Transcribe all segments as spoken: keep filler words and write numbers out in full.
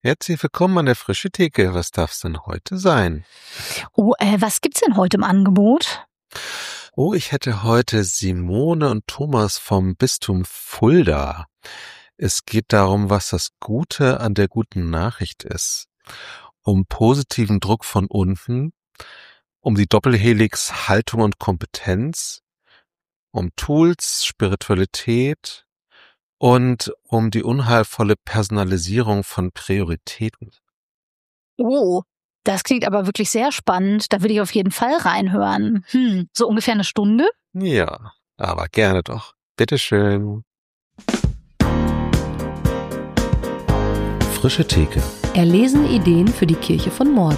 Herzlich willkommen an der Frische Theke. Was darf's denn heute sein? Oh, äh, was gibt's denn heute im Angebot? Oh, ich hätte heute Simone und Thomas vom Bistum Fulda. Es geht darum, was das Gute an der guten Nachricht ist. Um positiven Druck von unten, um die Doppelhelix Haltung und Kompetenz, um Tools, Spiritualität und um die unheilvolle Personalisierung von Prioritäten. Oh, das klingt aber wirklich sehr spannend. Da will ich auf jeden Fall reinhören. Hm, so ungefähr eine Stunde? Ja, aber gerne doch. Bitteschön. Frische Theke. Erlesen Ideen für die Kirche von morgen.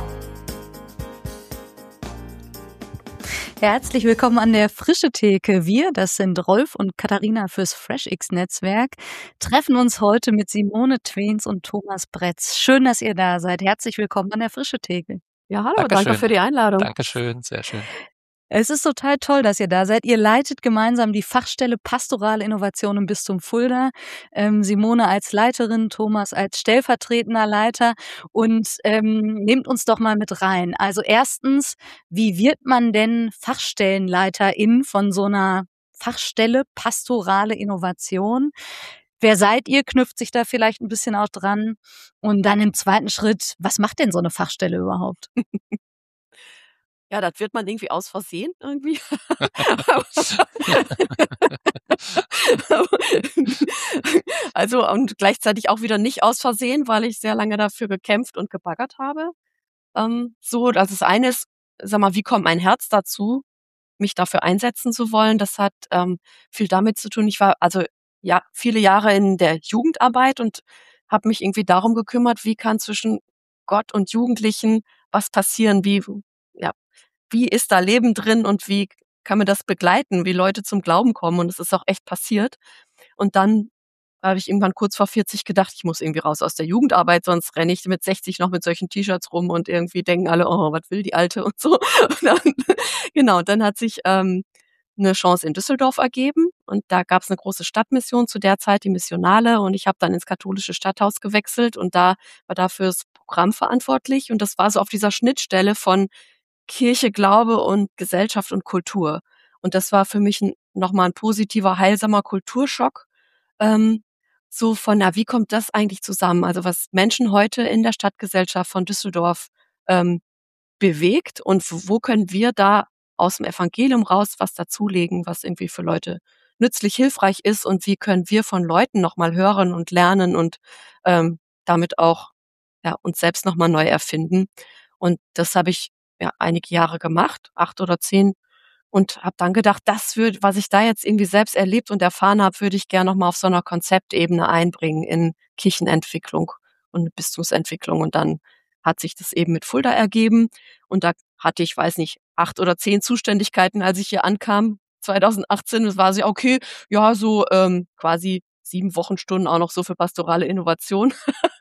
Herzlich willkommen an der Frische Theke. Wir, das sind Rolf und Katharina fürs FreshX-Netzwerk, treffen uns heute mit Simone Tweens und Thomas Bretz. Schön, dass ihr da seid. Herzlich willkommen an der Frische Theke. Ja, hallo, Dankeschön. danke für die Einladung. Dankeschön, sehr schön. Es ist total toll, dass ihr da seid. Ihr leitet gemeinsam die Fachstelle Pastorale Innovation im Bistum Fulda. Ähm, Simone als Leiterin, Thomas als stellvertretender Leiter. Und ähm, nehmt uns doch mal mit rein. Also erstens, wie wird man denn Fachstellenleiterin von so einer Fachstelle Pastorale Innovation? Wer seid ihr? Knüpft sich da vielleicht ein bisschen auch dran. Und dann im zweiten Schritt, was macht denn so eine Fachstelle überhaupt? Ja, das wird man irgendwie aus Versehen irgendwie. Also und gleichzeitig auch wieder nicht aus Versehen, weil ich sehr lange dafür gekämpft und gebaggert habe. Ähm, so, das ist eines, sag mal, wie kommt mein Herz dazu, mich dafür einsetzen zu wollen? Das hat ähm, viel damit zu tun. Ich war also ja viele Jahre in der Jugendarbeit und habe mich irgendwie darum gekümmert, wie kann zwischen Gott und Jugendlichen was passieren, wie ja wie ist da Leben drin und wie kann man das begleiten, wie Leute zum Glauben kommen. Und es ist auch echt passiert. Und dann habe ich irgendwann kurz vor vierzig gedacht, ich muss irgendwie raus aus der Jugendarbeit, sonst renne ich mit sechzig noch mit solchen T-Shirts rum und irgendwie denken alle, oh, was will die Alte und so. Und dann, genau, dann hat sich ähm, eine Chance in Düsseldorf ergeben und da gab es eine große Stadtmission zu der Zeit, die Missionale, und ich habe dann ins katholische Stadthaus gewechselt und da war dafür das Programm verantwortlich und das war so auf dieser Schnittstelle von Kirche, Glaube und Gesellschaft und Kultur. Und das war für mich nochmal ein positiver, heilsamer Kulturschock. Ähm, so von, na, wie kommt das eigentlich zusammen? Also was Menschen heute in der Stadtgesellschaft von Düsseldorf ähm, bewegt und wo können wir da aus dem Evangelium raus was dazulegen, was irgendwie für Leute nützlich, hilfreich ist und wie können wir von Leuten nochmal hören und lernen und ähm, damit auch ja, uns selbst nochmal neu erfinden. Und das habe ich ja einige Jahre gemacht, acht oder zehn, und habe dann gedacht, das würde, was ich da jetzt irgendwie selbst erlebt und erfahren habe, würde ich gerne nochmal auf so einer Konzeptebene einbringen in Kirchenentwicklung und Bistumsentwicklung. Und dann hat sich das eben mit Fulda ergeben. Und da hatte ich, weiß nicht, acht oder zehn Zuständigkeiten, als ich hier ankam, zweitausendachtzehn. Das war so, okay, ja, so ähm, quasi sieben Wochenstunden auch noch so für pastorale Innovation.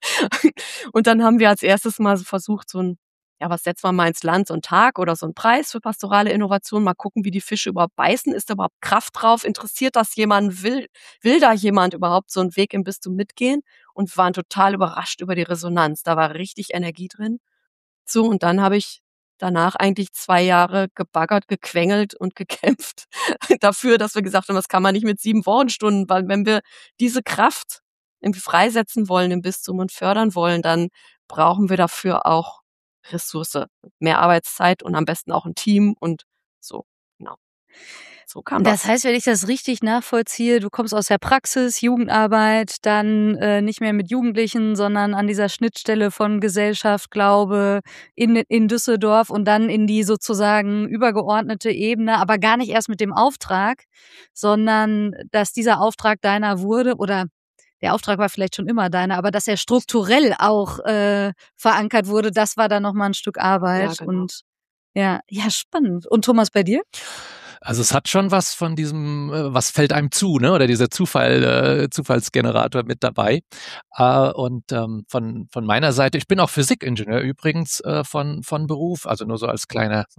Und dann haben wir als erstes mal so versucht, so ein, ja, was setzen wir mal ins Land, so ein Tag oder so ein Preis für pastorale Innovation, mal gucken, wie die Fische überhaupt beißen, ist da überhaupt Kraft drauf, interessiert das jemand, will, will da jemand überhaupt so einen Weg im Bistum mitgehen, und wir waren total überrascht über die Resonanz, da war richtig Energie drin. So, und dann habe ich danach eigentlich zwei Jahre gebaggert, gequengelt und gekämpft dafür, dass wir gesagt haben, das kann man nicht mit sieben Wochenstunden, weil wenn wir diese Kraft irgendwie freisetzen wollen im Bistum und fördern wollen, dann brauchen wir dafür auch Ressource, mehr Arbeitszeit und am besten auch ein Team und so, genau. So kam das. Das heißt, wenn ich das richtig nachvollziehe, du kommst aus der Praxis, Jugendarbeit, dann äh, nicht mehr mit Jugendlichen, sondern an dieser Schnittstelle von Gesellschaft, Glaube in, in Düsseldorf und dann in die sozusagen übergeordnete Ebene, aber gar nicht erst mit dem Auftrag, sondern dass dieser Auftrag deiner wurde oder der Auftrag war vielleicht schon immer deiner, aber dass er strukturell auch äh, verankert wurde, das war dann nochmal ein Stück Arbeit. Ja, genau. Und ja, ja, spannend. Und Thomas, bei dir? Also es hat schon was von diesem, äh, was fällt einem zu, ne? Oder dieser Zufall, äh, Zufallsgenerator mit dabei. Äh, und ähm, von von meiner Seite, ich bin auch Physikingenieur übrigens äh, von von Beruf, also nur so als kleiner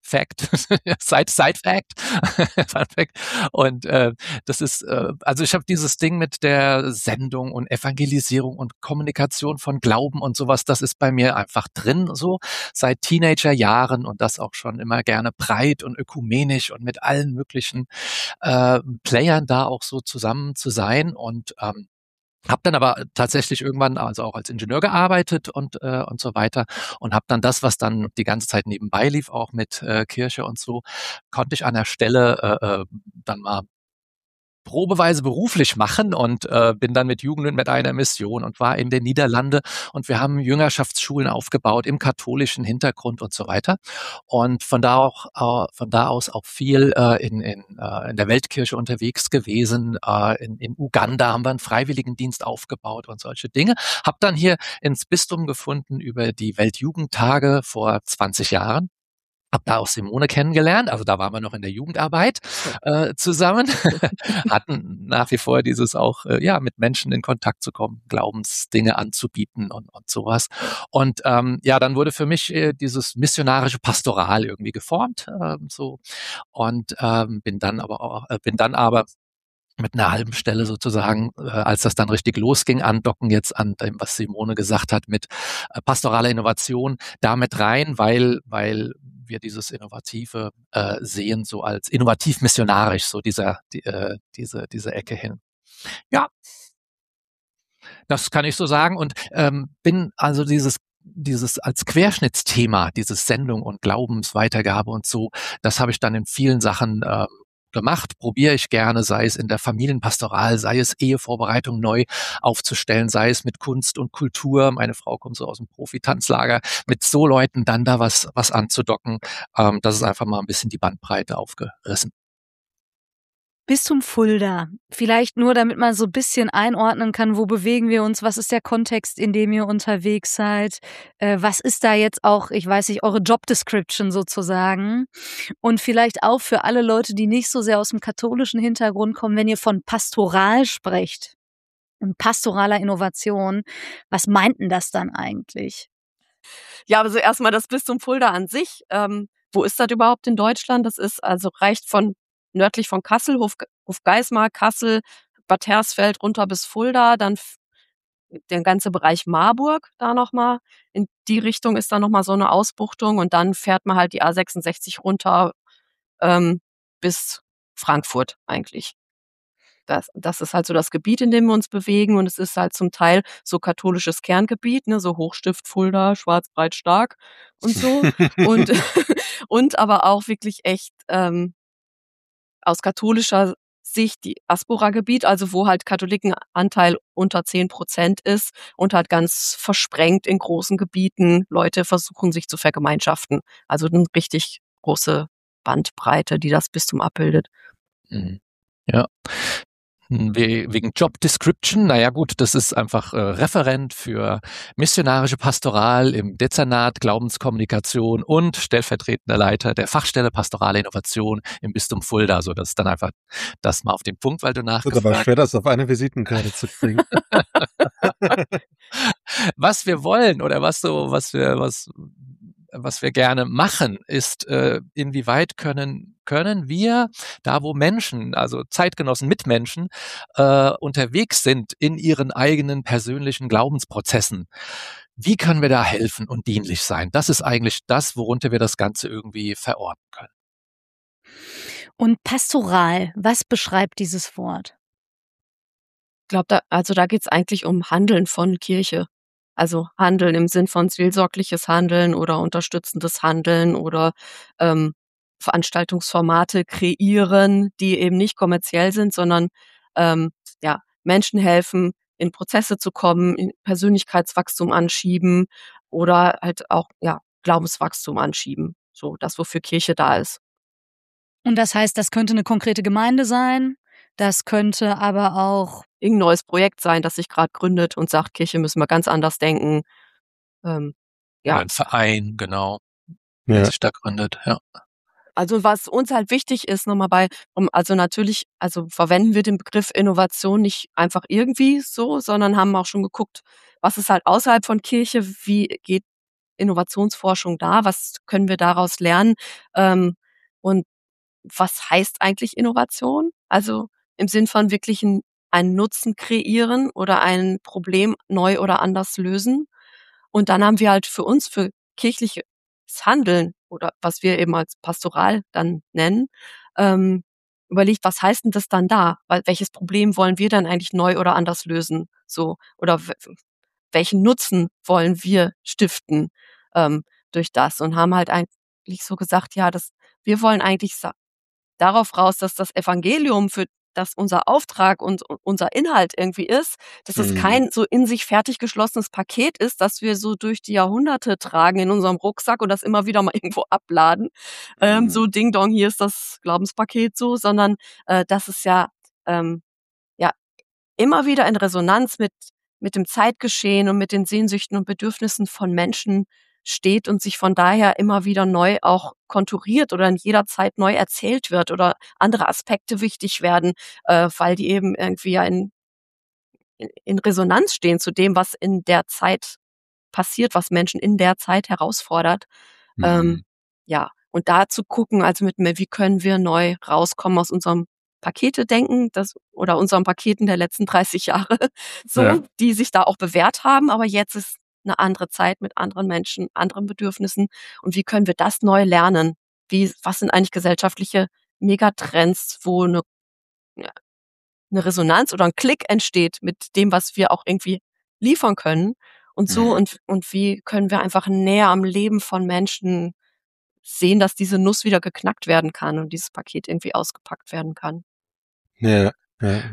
Fact, Side, Side Fact, Fun Fact. Und äh, das ist, äh, also ich habe dieses Ding mit der Sendung und Evangelisierung und Kommunikation von Glauben und sowas, das ist bei mir einfach drin, so seit Teenagerjahren und das auch schon immer gerne breit und ökumenisch und mit allen möglichen äh, Playern da auch so zusammen zu sein und ähm, habe dann aber tatsächlich irgendwann also auch als Ingenieur gearbeitet und äh, und so weiter und habe dann das, was dann die ganze Zeit nebenbei lief, auch mit äh, Kirche und so, konnte ich an der Stelle äh, äh, dann mal probeweise beruflich machen und äh, bin dann mit Jugend mit einer Mission und war in den Niederlande und wir haben Jüngerschaftsschulen aufgebaut im katholischen Hintergrund und so weiter und von da auch äh, von da aus auch viel äh, in in, äh, in der Weltkirche unterwegs gewesen. Äh, in, in Uganda haben wir einen Freiwilligendienst aufgebaut und solche Dinge. Hab dann hier ins Bistum gefunden über die Weltjugendtage vor zwanzig Jahren. Hab da auch Simone kennengelernt, also da waren wir noch in der Jugendarbeit äh, zusammen, hatten nach wie vor dieses auch, äh, ja, mit Menschen in Kontakt zu kommen, Glaubensdinge anzubieten und, und sowas. Und ähm, ja, dann wurde für mich äh, dieses missionarische Pastoral irgendwie geformt, äh, so und ähm, bin dann aber auch, äh, bin dann aber mit einer halben Stelle sozusagen, äh, als das dann richtig losging, andocken jetzt an dem, was Simone gesagt hat, mit äh, pastoraler Innovation damit rein, weil, weil wir dieses Innovative äh, sehen, so als innovativ-missionarisch, so dieser, die, äh, diese, diese Ecke hin. Ja, das kann ich so sagen und ähm, bin also dieses dieses als Querschnittsthema, dieses Sendung und Glaubensweitergabe und so, das habe ich dann in vielen Sachen äh, gemacht, probiere ich gerne, sei es in der Familienpastoral, sei es Ehevorbereitung neu aufzustellen, sei es mit Kunst und Kultur. Meine Frau kommt so aus dem Profi-Tanzlager, mit so Leuten dann da was was anzudocken. Ähm, das ist einfach mal ein bisschen die Bandbreite aufgerissen. Bistum Fulda. Vielleicht nur, damit man so ein bisschen einordnen kann, wo bewegen wir uns, was ist der Kontext, in dem ihr unterwegs seid, äh, was ist da jetzt auch, ich weiß nicht, eure Job Description sozusagen und vielleicht auch für alle Leute, die nicht so sehr aus dem katholischen Hintergrund kommen, wenn ihr von Pastoral sprecht und pastoraler Innovation, was meint denn das dann eigentlich? Ja, also erstmal das Bistum Fulda an sich. Ähm, wo ist das überhaupt in Deutschland? Das ist also reicht von nördlich von Kassel, Hof, Hofgeismar, Kassel, Bad Hersfeld runter bis Fulda, dann f- der ganze Bereich Marburg da nochmal. In die Richtung ist da nochmal so eine Ausbuchtung und dann fährt man halt die A sechsundsechzig runter ähm, bis Frankfurt eigentlich. Das, das ist halt so das Gebiet, in dem wir uns bewegen und es ist halt zum Teil so katholisches Kerngebiet, ne, so Hochstift, Fulda, Schwarz, Breit, Stark und so und und aber auch wirklich echt ähm, aus katholischer Sicht die Aspora-Gebiet, also wo halt Katholikenanteil unter zehn Prozent ist und halt ganz versprengt in großen Gebieten Leute versuchen, sich zu vergemeinschaften. Also eine richtig große Bandbreite, die das Bistum abbildet. Mhm. Ja. Wegen Job Description, naja gut, das ist einfach äh, Referent für missionarische Pastoral im Dezernat Glaubenskommunikation und stellvertretender Leiter der Fachstelle Pastorale Innovation im Bistum Fulda. So, das ist dann einfach das mal auf den Punkt, weil du nachgefragt hast. Das ist aber schwer, das auf eine Visitenkarte zu kriegen. Was wir wollen oder was so, was wir, was was wir gerne machen, ist, äh, inwieweit können, können wir, da wo Menschen, also Zeitgenossen, Mitmenschen, äh, unterwegs sind in ihren eigenen persönlichen Glaubensprozessen, wie können wir da helfen und dienlich sein? Das ist eigentlich das, worunter wir das Ganze irgendwie verorten können. Und Pastoral, was beschreibt dieses Wort? Ich glaube, da, also da geht's eigentlich um Handeln von Kirche. Also Handeln im Sinn von seelsorgliches Handeln oder unterstützendes Handeln oder ähm, Veranstaltungsformate kreieren, die eben nicht kommerziell sind, sondern ähm, ja, Menschen helfen, in Prozesse zu kommen, in Persönlichkeitswachstum anschieben oder halt auch ja Glaubenswachstum anschieben. So das, wofür Kirche da ist. Und das heißt, das könnte eine konkrete Gemeinde sein, das könnte aber auch Irgendein neues Projekt sein, das sich gerade gründet und sagt, Kirche müssen wir ganz anders denken. Ähm, Ja, ja, ein Verein, genau, der Ja. sich da gründet, ja. also was uns halt wichtig ist, nochmal bei, um, also natürlich, also verwenden wir den Begriff Innovation nicht einfach irgendwie so, sondern haben auch schon geguckt, was ist halt außerhalb von Kirche, wie geht Innovationsforschung da? Was können wir daraus lernen? Ähm, und was heißt eigentlich Innovation? Also im Sinn von wirklich ein, einen Nutzen kreieren oder ein Problem neu oder anders lösen. Und dann haben wir halt für uns, für kirchliches Handeln oder was wir eben als Pastoral dann nennen, ähm, überlegt, was heißt denn das dann da? Weil welches Problem wollen wir dann eigentlich neu oder anders lösen? So, oder w- welchen Nutzen wollen wir stiften ähm, durch das? Und haben halt eigentlich so gesagt, ja, das, wir wollen eigentlich sa- darauf raus, dass das Evangelium, für das unser Auftrag und unser Inhalt irgendwie ist, dass es Mhm. kein so in sich fertig geschlossenes Paket ist, das wir so durch die Jahrhunderte tragen in unserem Rucksack und das immer wieder mal irgendwo abladen. Ähm, Mhm. so Ding Dong, hier ist das Glaubenspaket so, sondern äh, dass es ja, ähm, ja immer wieder in Resonanz mit, mit dem Zeitgeschehen und mit den Sehnsüchten und Bedürfnissen von Menschen steht und sich von daher immer wieder neu auch konturiert oder in jeder Zeit neu erzählt wird oder andere Aspekte wichtig werden, äh, weil die eben irgendwie ja in, in, in Resonanz stehen zu dem, was in der Zeit passiert, was Menschen in der Zeit herausfordert. Ähm, Mhm. ja, und da zu gucken, also mit mir, wie können wir neu rauskommen aus unserem Pakete-Denken, das oder unseren Paketen der letzten dreißig Jahre, so, Ja. die sich da auch bewährt haben, aber jetzt ist eine andere Zeit mit anderen Menschen, anderen Bedürfnissen. Und wie können wir das neu lernen? Wie, was sind eigentlich gesellschaftliche Megatrends, wo eine, ja, eine Resonanz oder ein Klick entsteht mit dem, was wir auch irgendwie liefern können? Und so, Mhm. und, und wie können wir einfach näher am Leben von Menschen sehen, dass diese Nuss wieder geknackt werden kann und dieses Paket irgendwie ausgepackt werden kann. Ja, ja.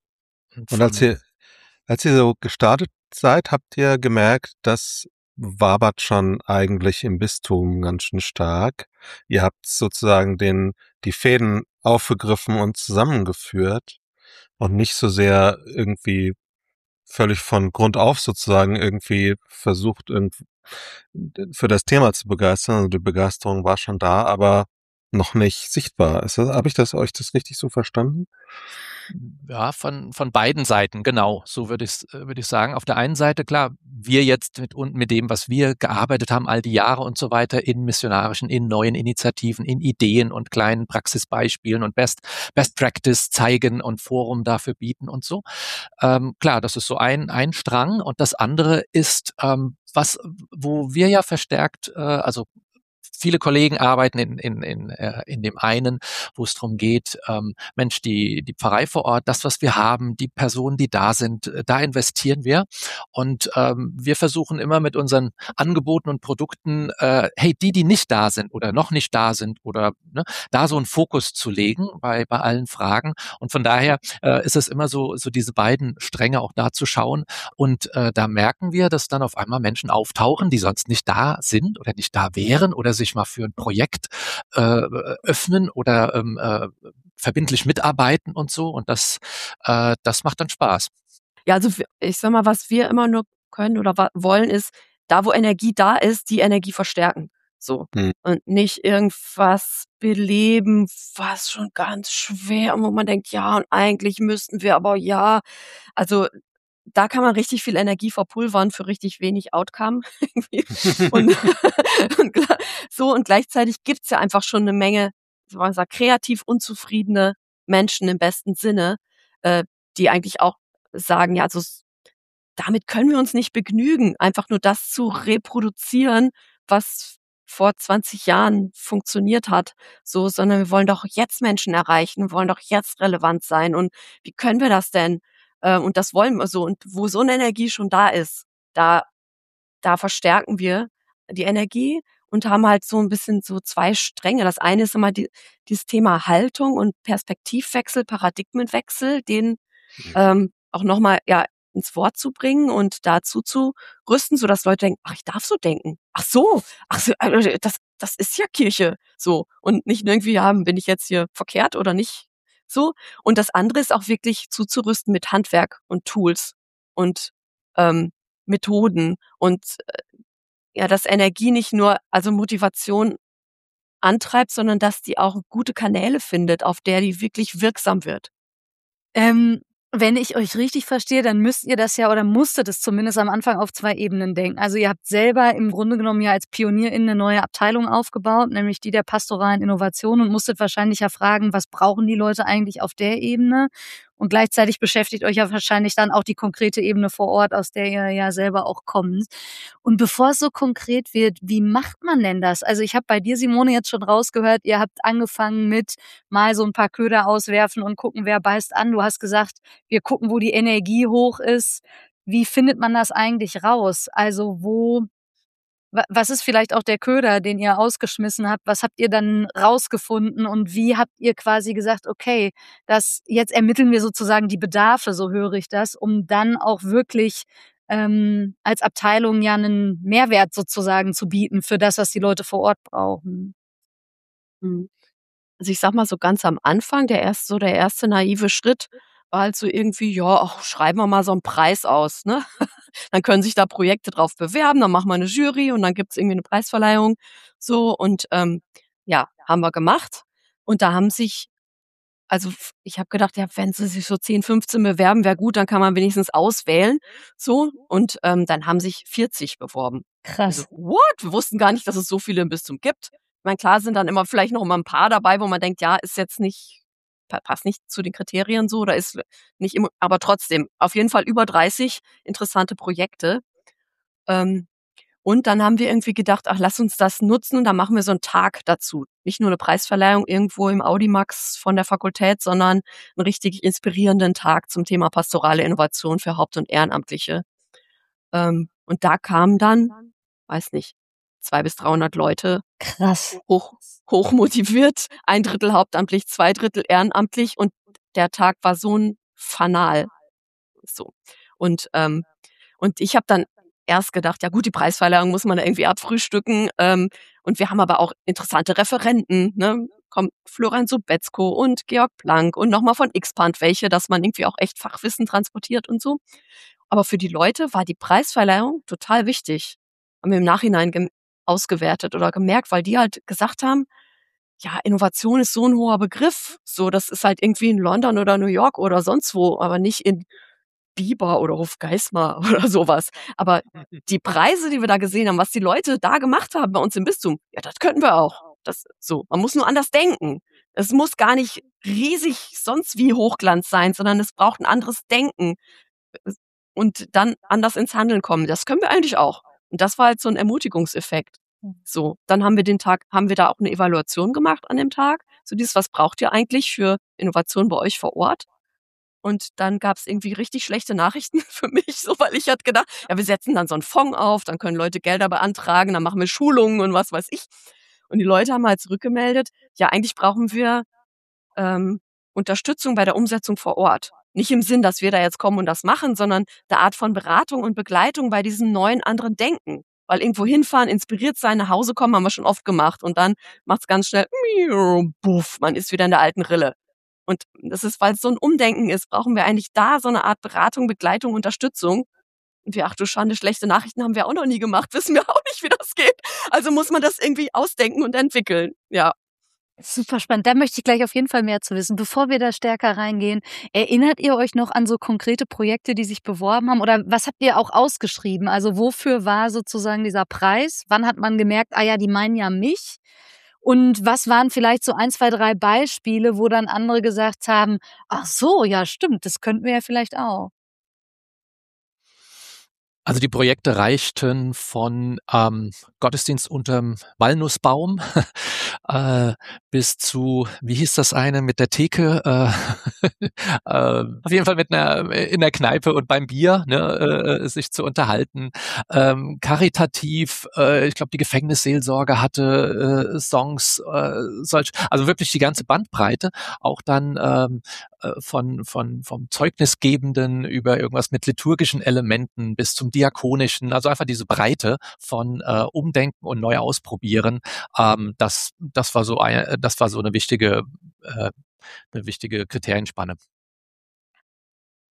Und Und als von, ihr, als ihr so gestartet seid, habt ihr gemerkt, das wabert schon eigentlich im Bistum ganz schön stark. Ihr habt sozusagen den, die Fäden aufgegriffen und zusammengeführt und nicht so sehr irgendwie völlig von Grund auf sozusagen irgendwie versucht, irgendwie für das Thema zu begeistern. Also die Begeisterung war schon da, aber noch nicht sichtbar. Ist das, habe ich das euch das richtig so verstanden? ja, von, von beiden Seiten, genau. So würde ich, würde ich sagen. Auf der einen Seite, klar, wir jetzt mit, und mit dem, was wir gearbeitet haben, all die Jahre und so weiter, in missionarischen, in neuen Initiativen, in Ideen und kleinen Praxisbeispielen und Best, Best Practice zeigen und Forum dafür bieten und so. Ähm, klar, das ist so ein, ein Strang. Und das andere ist, ähm, was, wo wir ja verstärkt, äh, also viele Kollegen arbeiten in, in, in, äh, in dem einen, wo es darum geht, ähm, Mensch, die, die Pfarrei vor Ort, das, was wir haben, die Personen, die da sind, äh, da investieren wir. Und ähm, wir versuchen immer mit unseren Angeboten und Produkten, äh, hey, die, die nicht da sind oder noch nicht da sind oder ne, da so einen Fokus zu legen bei, bei allen Fragen. Und von daher äh, ist es immer so, so diese beiden Stränge auch da zu schauen. Und äh, da merken wir, dass dann auf einmal Menschen auftauchen, die sonst nicht da sind oder nicht da wären oder sich mal für ein Projekt äh, öffnen oder ähm, äh, verbindlich mitarbeiten und so. Und das, äh, das macht dann Spaß. Ja, also wir- ich sag mal, was wir immer nur können oder wa- wollen, ist, da wo Energie da ist, die Energie verstärken. So. Hm. Und nicht irgendwas beleben, was schon ganz schwer, und wo man denkt, ja, und eigentlich müssten wir, aber ja. Also da kann man richtig viel Energie verpulvern für richtig wenig Outcome. irgendwie. und, und gla- so und gleichzeitig gibt's ja einfach schon eine Menge, so man sagt, kreativ unzufriedene Menschen im besten Sinne, äh, die eigentlich auch sagen, ja, also s- damit können wir uns nicht begnügen, einfach nur das zu reproduzieren, was vor zwanzig Jahren funktioniert hat, so, sondern wir wollen doch jetzt Menschen erreichen, wollen doch jetzt relevant sein. Und wie können wir das denn? Äh, und das wollen wir so. Und wo so eine Energie schon da ist, da, da verstärken wir die Energie und haben halt so ein bisschen so zwei Stränge. Das eine ist immer die, dieses Thema Haltung und Perspektivwechsel, Paradigmenwechsel, den ähm, auch nochmal ja ins Wort zu bringen und dazu zu rüsten, sodass Leute denken, ach, ich darf so denken. Ach so, ach so, äh, das, das ist ja Kirche. So. Und nicht irgendwie, ja, bin ich jetzt hier verkehrt oder nicht so. Und das andere ist auch wirklich zuzurüsten mit Handwerk und Tools und ähm, Methoden und äh, ja, dass Energie nicht nur, also Motivation antreibt, sondern dass die auch gute Kanäle findet, auf der die wirklich wirksam wird. Ähm, Wenn ich euch richtig verstehe, dann müsst ihr das ja oder musstet es zumindest am Anfang auf zwei Ebenen denken. Also ihr habt selber im Grunde genommen ja als PionierInnen eine neue Abteilung aufgebaut, nämlich die der pastoralen Innovation und musstet wahrscheinlich ja fragen, was brauchen die Leute eigentlich auf der Ebene? Und gleichzeitig beschäftigt euch ja wahrscheinlich dann auch die konkrete Ebene vor Ort, aus der ihr ja selber auch kommt. Und bevor es so konkret wird, wie macht man denn das? Also ich habe bei dir, Simone, jetzt schon rausgehört, ihr habt angefangen mit mal so ein paar Köder auswerfen und gucken, wer beißt an. Du hast gesagt, wir gucken, wo die Energie hoch ist. Wie findet man das eigentlich raus? Also wo, wa- was ist vielleicht auch der Köder, den ihr ausgeschmissen habt? Was habt ihr dann rausgefunden und wie habt ihr quasi gesagt, okay, das, jetzt ermitteln wir sozusagen die Bedarfe, so höre ich das, um dann auch wirklich ähm, als Abteilung ja einen Mehrwert sozusagen zu bieten für das, was die Leute vor Ort brauchen. Mhm. Also ich sag mal so ganz am Anfang, der erste, so der erste naive Schritt war halt so irgendwie, ja, ach, schreiben wir mal so einen Preis aus, ne? Dann können sich da Projekte drauf bewerben, dann machen wir eine Jury und dann gibt's irgendwie eine Preisverleihung. So und ähm, ja, haben wir gemacht. Und da haben sich, also f- ich habe gedacht, ja, wenn sie sich so zehn, fünfzehn bewerben, wäre gut, dann kann man wenigstens auswählen. So, und ähm, dann haben sich vierzig beworben. Also, Krass. what? Wir wussten gar nicht, dass es so viele im Bistum gibt. Ich meine, klar sind dann immer vielleicht noch mal ein paar dabei, wo man denkt, ja, ist jetzt nicht, pa- passt nicht zu den Kriterien so, oder ist nicht immer, aber trotzdem, auf jeden Fall über dreißig interessante Projekte. Ähm, und dann haben wir irgendwie gedacht, ach, lass uns das nutzen und dann machen wir so einen Tag dazu. Nicht nur eine Preisverleihung irgendwo im Audimax von der Fakultät, sondern einen richtig inspirierenden Tag zum Thema pastorale Innovation für Haupt- und Ehrenamtliche. Ähm, und da kamen dann, weiß nicht, zweihundert bis dreihundert Leute, Krass. hoch, hoch motiviert, ein Drittel hauptamtlich, zwei Drittel ehrenamtlich und der Tag war so ein Fanal. So. Und, ähm, und ich habe dann erst gedacht, ja gut, die Preisverleihung muss man da irgendwie abfrühstücken. Ähm, und wir haben aber auch interessante Referenten, ne? Kommt Florian Sobetzko und Georg Planck und nochmal von Xpand welche, dass man irgendwie auch echt Fachwissen transportiert und so. Aber für die Leute war die Preisverleihung total wichtig. Haben wir im Nachhinein gem- ausgewertet oder gemerkt, weil die halt gesagt haben, ja, Innovation ist so ein hoher Begriff. So, das ist halt irgendwie in London oder New York oder sonst wo, aber nicht in Biber oder Hofgeismar oder sowas. Aber die Preise, die wir da gesehen haben, was die Leute da gemacht haben bei uns im Bistum, ja, das könnten wir auch. Das so. Man muss nur anders denken. Es muss gar nicht riesig sonst wie Hochglanz sein, sondern es braucht ein anderes Denken und dann anders ins Handeln kommen. Das können wir eigentlich auch. Und das war halt so ein Ermutigungseffekt. So, dann haben wir den Tag, haben wir da auch eine Evaluation gemacht an dem Tag. So dieses, was braucht ihr eigentlich für Innovation bei euch vor Ort? Und dann gab's irgendwie richtig schlechte Nachrichten für mich, so, weil ich hatte gedacht, ja, wir setzen dann so einen Fonds auf, dann können Leute Gelder beantragen, dann machen wir Schulungen und was weiß ich. Und die Leute haben halt zurückgemeldet, ja, eigentlich brauchen wir ähm, Unterstützung bei der Umsetzung vor Ort. Nicht im Sinn, dass wir da jetzt kommen und das machen, sondern eine Art von Beratung und Begleitung bei diesem neuen anderen Denken. Weil irgendwo hinfahren, inspiriert sein, nach Hause kommen, haben wir schon oft gemacht. Und dann macht's ganz schnell, buff, man ist wieder in der alten Rille. Und das ist, weil es so ein Umdenken ist, brauchen wir eigentlich da so eine Art Beratung, Begleitung, Unterstützung. Und wir, ach du Schande, schlechte Nachrichten haben wir auch noch nie gemacht, wissen wir auch nicht, wie das geht. Also muss man das irgendwie ausdenken und entwickeln. Ja. Super spannend. Da möchte ich gleich auf jeden Fall mehr zu wissen. Bevor wir da stärker reingehen, erinnert ihr euch noch an so konkrete Projekte, die sich beworben haben? Oder was habt ihr auch ausgeschrieben? Also wofür war sozusagen dieser Preis? Wann hat man gemerkt, ah ja, die meinen ja mich? Und was waren vielleicht so ein, zwei, drei Beispiele, wo dann andere gesagt haben, ach so, ja stimmt, das könnten wir ja vielleicht auch. Also die Projekte reichten von ähm, Gottesdienst unterm Walnussbaum äh, bis zu, wie hieß das eine mit der Theke? Äh, äh, auf jeden Fall mit einer in der Kneipe und beim Bier, ne, äh, sich zu unterhalten. Ähm, karitativ, äh, ich glaube, die Gefängnisseelsorge hatte äh, Songs, äh, solch, also wirklich die ganze Bandbreite. Auch dann ähm, äh, von von vom Zeugnisgebenden über irgendwas mit liturgischen Elementen bis zum diakonischen, also einfach diese Breite von äh, Umdenken und neu ausprobieren. Ähm, das das war so ein, das war so eine wichtige äh, eine wichtige Kriterienspanne.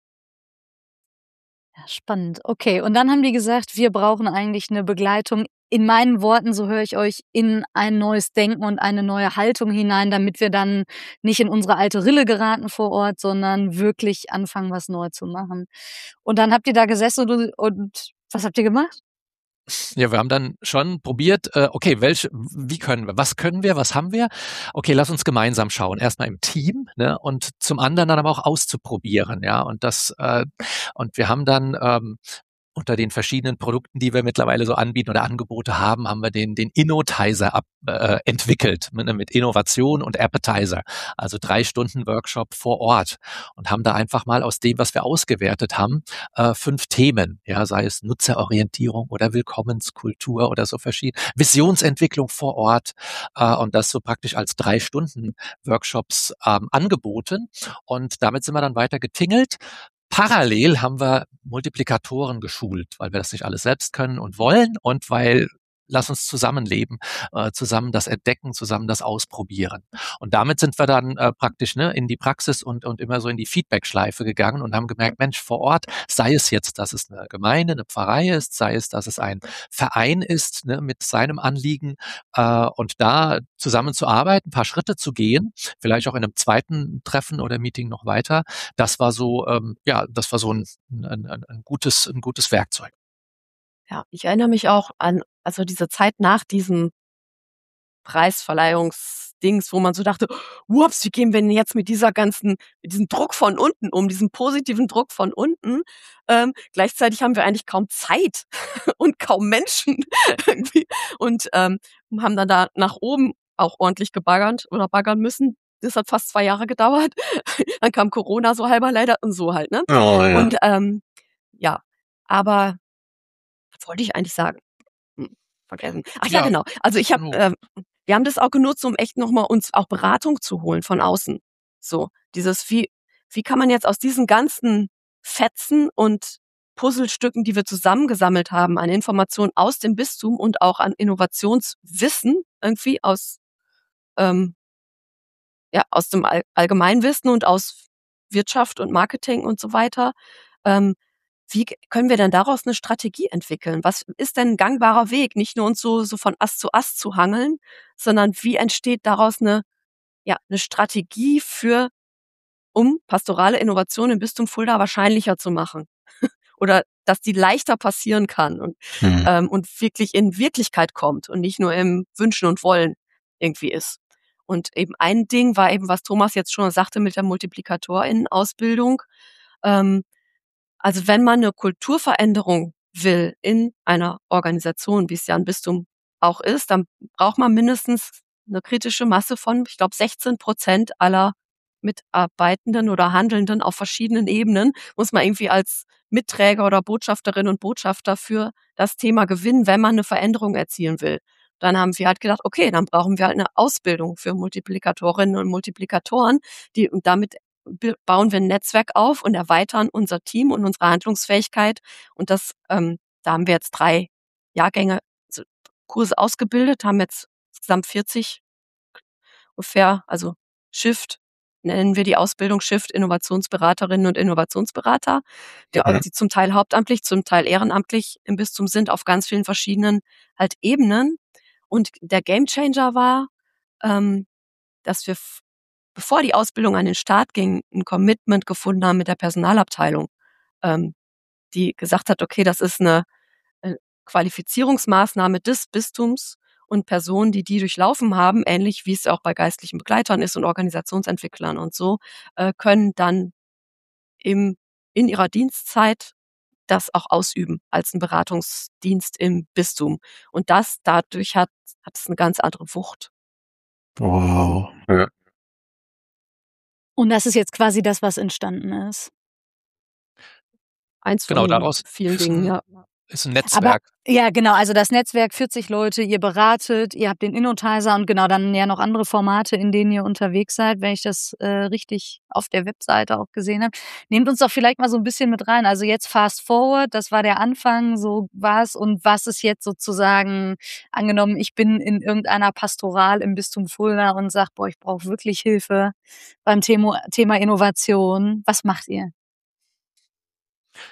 Ja, spannend. Okay, und dann haben die gesagt, wir brauchen eigentlich eine Begleitung in meinen Worten, so höre ich euch, in ein neues Denken und eine neue Haltung hinein, damit wir dann nicht in unsere alte Rille geraten vor Ort, sondern wirklich anfangen, was neu zu machen. Und dann habt ihr da gesessen und, und was habt ihr gemacht? Ja, wir haben dann schon probiert, äh, okay, welche, wie können wir, was können wir, was haben wir? Okay, lass uns gemeinsam schauen. Erstmal im Team, ne, und zum anderen dann aber auch auszuprobieren, ja. Und das, äh, und wir haben dann ähm, unter den verschiedenen Produkten, die wir mittlerweile so anbieten oder Angebote haben, haben wir den, den Innotizer ab, äh, entwickelt mit, mit Innovation und Appetizer. Also drei Stunden Workshop vor Ort und haben da einfach mal aus dem, was wir ausgewertet haben, äh, fünf Themen, ja, sei es Nutzerorientierung oder Willkommenskultur oder so verschiedene, Visionsentwicklung vor Ort, äh, und das so praktisch als drei Stunden Workshops ähm, angeboten. Und damit sind wir dann weiter getingelt. Parallel haben wir Multiplikatoren geschult, weil wir das nicht alles selbst können und wollen und weil lass uns zusammenleben, äh, zusammen das entdecken, zusammen das ausprobieren. Und damit sind wir dann äh, praktisch ne, in die Praxis und, und immer so in die Feedback-Schleife gegangen und haben gemerkt, Mensch, vor Ort, sei es jetzt, dass es eine Gemeinde, eine Pfarrei ist, sei es, dass es ein Verein ist ne, mit seinem Anliegen äh, und da zusammen zu arbeiten, ein paar Schritte zu gehen, vielleicht auch in einem zweiten Treffen oder Meeting noch weiter, das war so, ähm, ja, das war so ein, ein, ein, ein gutes, ein gutes Werkzeug. Ja, ich erinnere mich auch an, also diese Zeit nach diesem Preisverleihungsdings, wo man so dachte, ups, wie gehen wir denn jetzt mit dieser ganzen, mit diesem Druck von unten um, diesem positiven Druck von unten. Ähm, gleichzeitig haben wir eigentlich kaum Zeit und kaum Menschen irgendwie und ähm, haben dann da nach oben auch ordentlich gebaggert oder baggern müssen. Das hat fast zwei Jahre gedauert. Dann kam Corona so halber leider und so halt, ne? Oh ja. Und ähm, ja, aber was wollte ich eigentlich sagen? Hm, vergessen. Ach ja, Ja, genau. Also ich habe, genau. ähm, wir haben das auch genutzt, um echt nochmal uns auch Beratung zu holen von außen. So, dieses, wie, wie kann man jetzt aus diesen ganzen Fetzen und Puzzlestücken, die wir zusammengesammelt haben, an Informationen aus dem Bistum und auch an Innovationswissen irgendwie aus, ähm, ja, aus dem All Allgemeinwissen und aus Wirtschaft und Marketing und so weiter, ähm, wie k können wir denn daraus 'ne Strategie entwickeln? Was ist denn 'n gangbarer Weg? Nicht nur uns so so von Ast zu Ast zu hangeln, sondern wie entsteht daraus 'ne ja, 'ne Strategie für um pastorale Innovation im Bistum Fulda wahrscheinlicher zu machen oder dass die leichter passieren kann und Mhm. ähm, und wirklich in Wirklichkeit kommt und nicht nur im Wünschen und Wollen irgendwie ist. Und eben ein Ding war eben, was Thomas jetzt schon sagte mit der Multiplikatorinnen-Ausbildung. Ähm, also wenn man 'ne Kulturveränderung will in einer Organisation, wie's ja 'n Bistum auch ist, dann braucht man mindestens 'ne kritische Masse von, ich glaube, sechzehn Prozent aller Mitarbeitenden oder Handelnden auf verschiedenen Ebenen muss man irgendwie als Mitträger oder Botschafterin und Botschafter für das Thema gewinnen, wenn man 'ne Veränderung erzielen will. Dann haben wir halt gedacht: „Okay, dann brauchen wir halt 'ne Ausbildung für Multiplikatorinnen und Multiplikatoren, die und damit b bauen wir 'n Netzwerk auf und erweitern unser Team und unsere Handlungsfähigkeit." Und das, ähm da haben wir jetzt drei Jahrgänge, also Kurse ausgebildet, haben jetzt insgesamt vierzig ungefähr, also Shift nennen wir die Ausbildung, Shift Innovationsberaterinnen und Innovationsberater, die Mhm. die zum Teil hauptamtlich, zum Teil ehrenamtlich im Bistum sind, auf ganz vielen verschiedenen halt Ebenen. Und der Gamechanger war, ähm, dass wir f bevor die Ausbildung an den Start ging, 'n Commitment gefunden haben mit der Personalabteilung, ähm, die gesagt hat: „Okay, das ist 'ne, äh, Qualifizierungsmaßnahme des Bistums und Personen, die die durchlaufen haben, ähnlich wie's auch bei geistlichen Begleitern ist und Organisationsentwicklern und so, äh, können dann im in ihrer Dienstzeit das auch ausüben als 'n Beratungsdienst im Bistum." Und das dadurch hat hat's 'ne ganz andere Wucht. Wow. Ja. Und das ist jetzt quasi das, was entstanden ist? Eins von Genau, den daraus vielen ist Dingen, 'n ja. ist 'n Aber Netzwerk. ja, genau, also das Netzwerk, vierzig Leute, ihr beratet, ihr habt den Innotizer und genau, dann ja noch andere Formate, in denen ihr unterwegs seid, wenn ich das, äh, richtig auf der Webseite auch gesehen habe. Nehmt uns doch vielleicht mal so 'n bisschen mit rein. Also jetzt fast forward, das war der Anfang, so war's und was ist jetzt sozusagen angenommen, ich bin in irgendeiner Pastoral im Bistum Fulda und sage: „Boah, ich brauche wirklich Hilfe beim Themo Thema Innovation." Was macht ihr?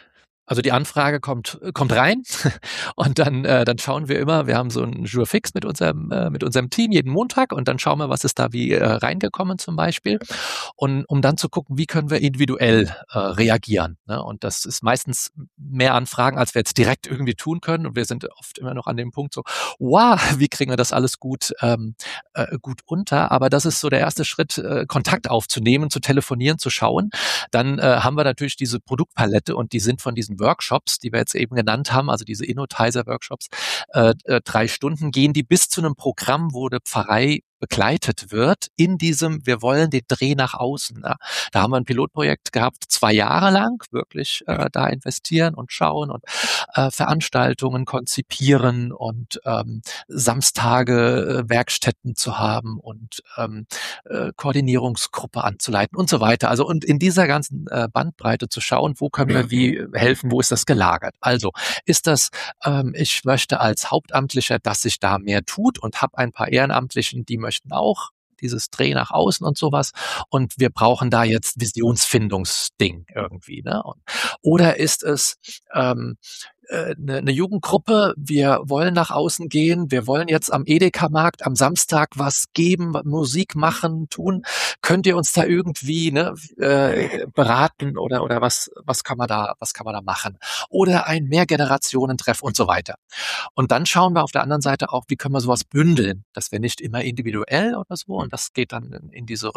Also die Anfrage kommt kommt rein und dann äh, dann schauen wir immer, wir haben so einen Jour fix mit unserem äh, mit unserem Team jeden Montag und dann schauen wir, was ist da wie äh, reingekommen zum Beispiel und um dann zu gucken, wie können wir individuell äh, reagieren. Ne? Und das ist meistens mehr Anfragen, als wir jetzt direkt irgendwie tun können und wir sind oft immer noch an dem Punkt so, wow, wie kriegen wir das alles gut ähm, äh, gut unter? Aber das ist so der erste Schritt, äh, Kontakt aufzunehmen, zu telefonieren, zu schauen. Dann äh, haben wir natürlich diese Produktpalette und die sind von diesen Workshops, die wir jetzt eben genannt haben, also diese Innotizer-Workshops, äh, äh, drei Stunden gehen die bis zu einem Programm, wo eine Pfarrei begleitet wird in diesem, wir wollen den Dreh nach außen. Ja. Da haben wir ein Pilotprojekt gehabt, zwei Jahre lang, wirklich äh, da investieren und schauen und äh, Veranstaltungen konzipieren und ähm, Samstage äh, Werkstätten zu haben und ähm, äh, Koordinierungsgruppe anzuleiten und so weiter. Also und in dieser ganzen äh, Bandbreite zu schauen, wo können wir wie helfen, wo ist das gelagert. Also ist das, ähm, ich möchte als Hauptamtlicher, dass sich da mehr tut und habe ein paar Ehrenamtlichen, die möchten auch dieses Dreh nach außen und sowas. Und wir brauchen da jetzt Visionsfindungsding irgendwie. Ne? Und, oder ist es ähm, eine, eine Jugendgruppe, wir wollen nach außen gehen, wir wollen jetzt am Edeka-Markt am Samstag was geben, Musik machen, tun. Könnt ihr uns da irgendwie ne, äh, beraten oder oder was was kann man da was kann man da machen? Oder ein Mehrgenerationentreff und so weiter. Und dann schauen wir auf der anderen Seite auch, wie können wir sowas bündeln, dass wir nicht immer individuell oder so, und das geht dann in, in diese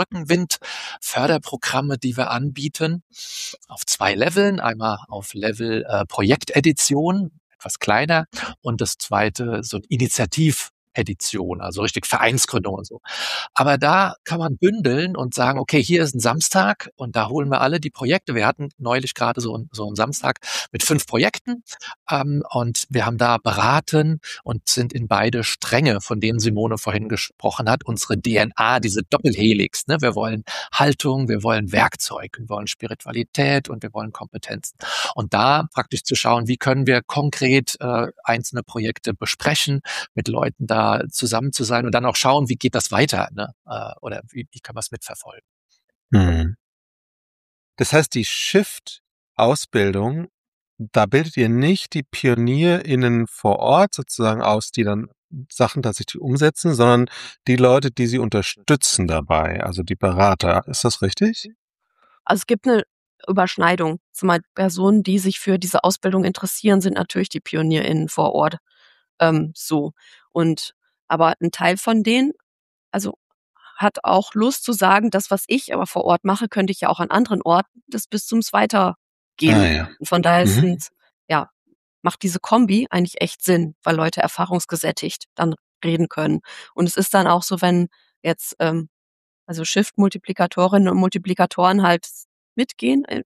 Rückenwind-Förderprogramme, die wir anbieten, auf zwei Leveln. Einmal auf Level äh, Projektedition, etwas kleiner, und das zweite so Initiativ Edition, also richtig Vereinsgründung und so. Aber da kann man bündeln und sagen, okay, hier ist ein Samstag und da holen wir alle die Projekte. Wir hatten neulich gerade so, so einen Samstag mit fünf Projekten ähm, und wir haben da beraten und sind in beide Stränge, von denen Simone vorhin gesprochen hat, unsere D N A, diese Doppelhelix. Ne? Wir wollen Haltung, wir wollen Werkzeug, wir wollen Spiritualität und wir wollen Kompetenzen. Und da praktisch zu schauen, wie können wir konkret äh, einzelne Projekte besprechen, mit Leuten da zusammen zu sein und dann auch schauen, wie geht das weiter, ne? Äh, oder wie, wie kann man es mitverfolgen. Hm. Das heißt, die Shift-Ausbildung, da bildet ihr nicht die PionierInnen vor Ort sozusagen aus, die dann Sachen tatsächlich umsetzen, sondern die Leute, die sie unterstützen dabei, also die Berater. Ist das richtig? Also es gibt eine Überschneidung. Zumal Personen, die sich für diese Ausbildung interessieren, sind natürlich die PionierInnen vor Ort. Ähm, so. Und aber ein Teil von denen, also hat auch Lust zu sagen, das, was ich aber vor Ort mache, könnte ich ja auch an anderen Orten des Bistums weitergeben. Ah, ja. Und von daher Mhm. sind, ja, macht diese Kombi eigentlich echt Sinn, weil Leute erfahrungsgesättigt dann reden können. Und es ist dann auch so, wenn jetzt ähm, also Shift-Multiplikatorinnen und Multiplikatoren halt mitgehen äh,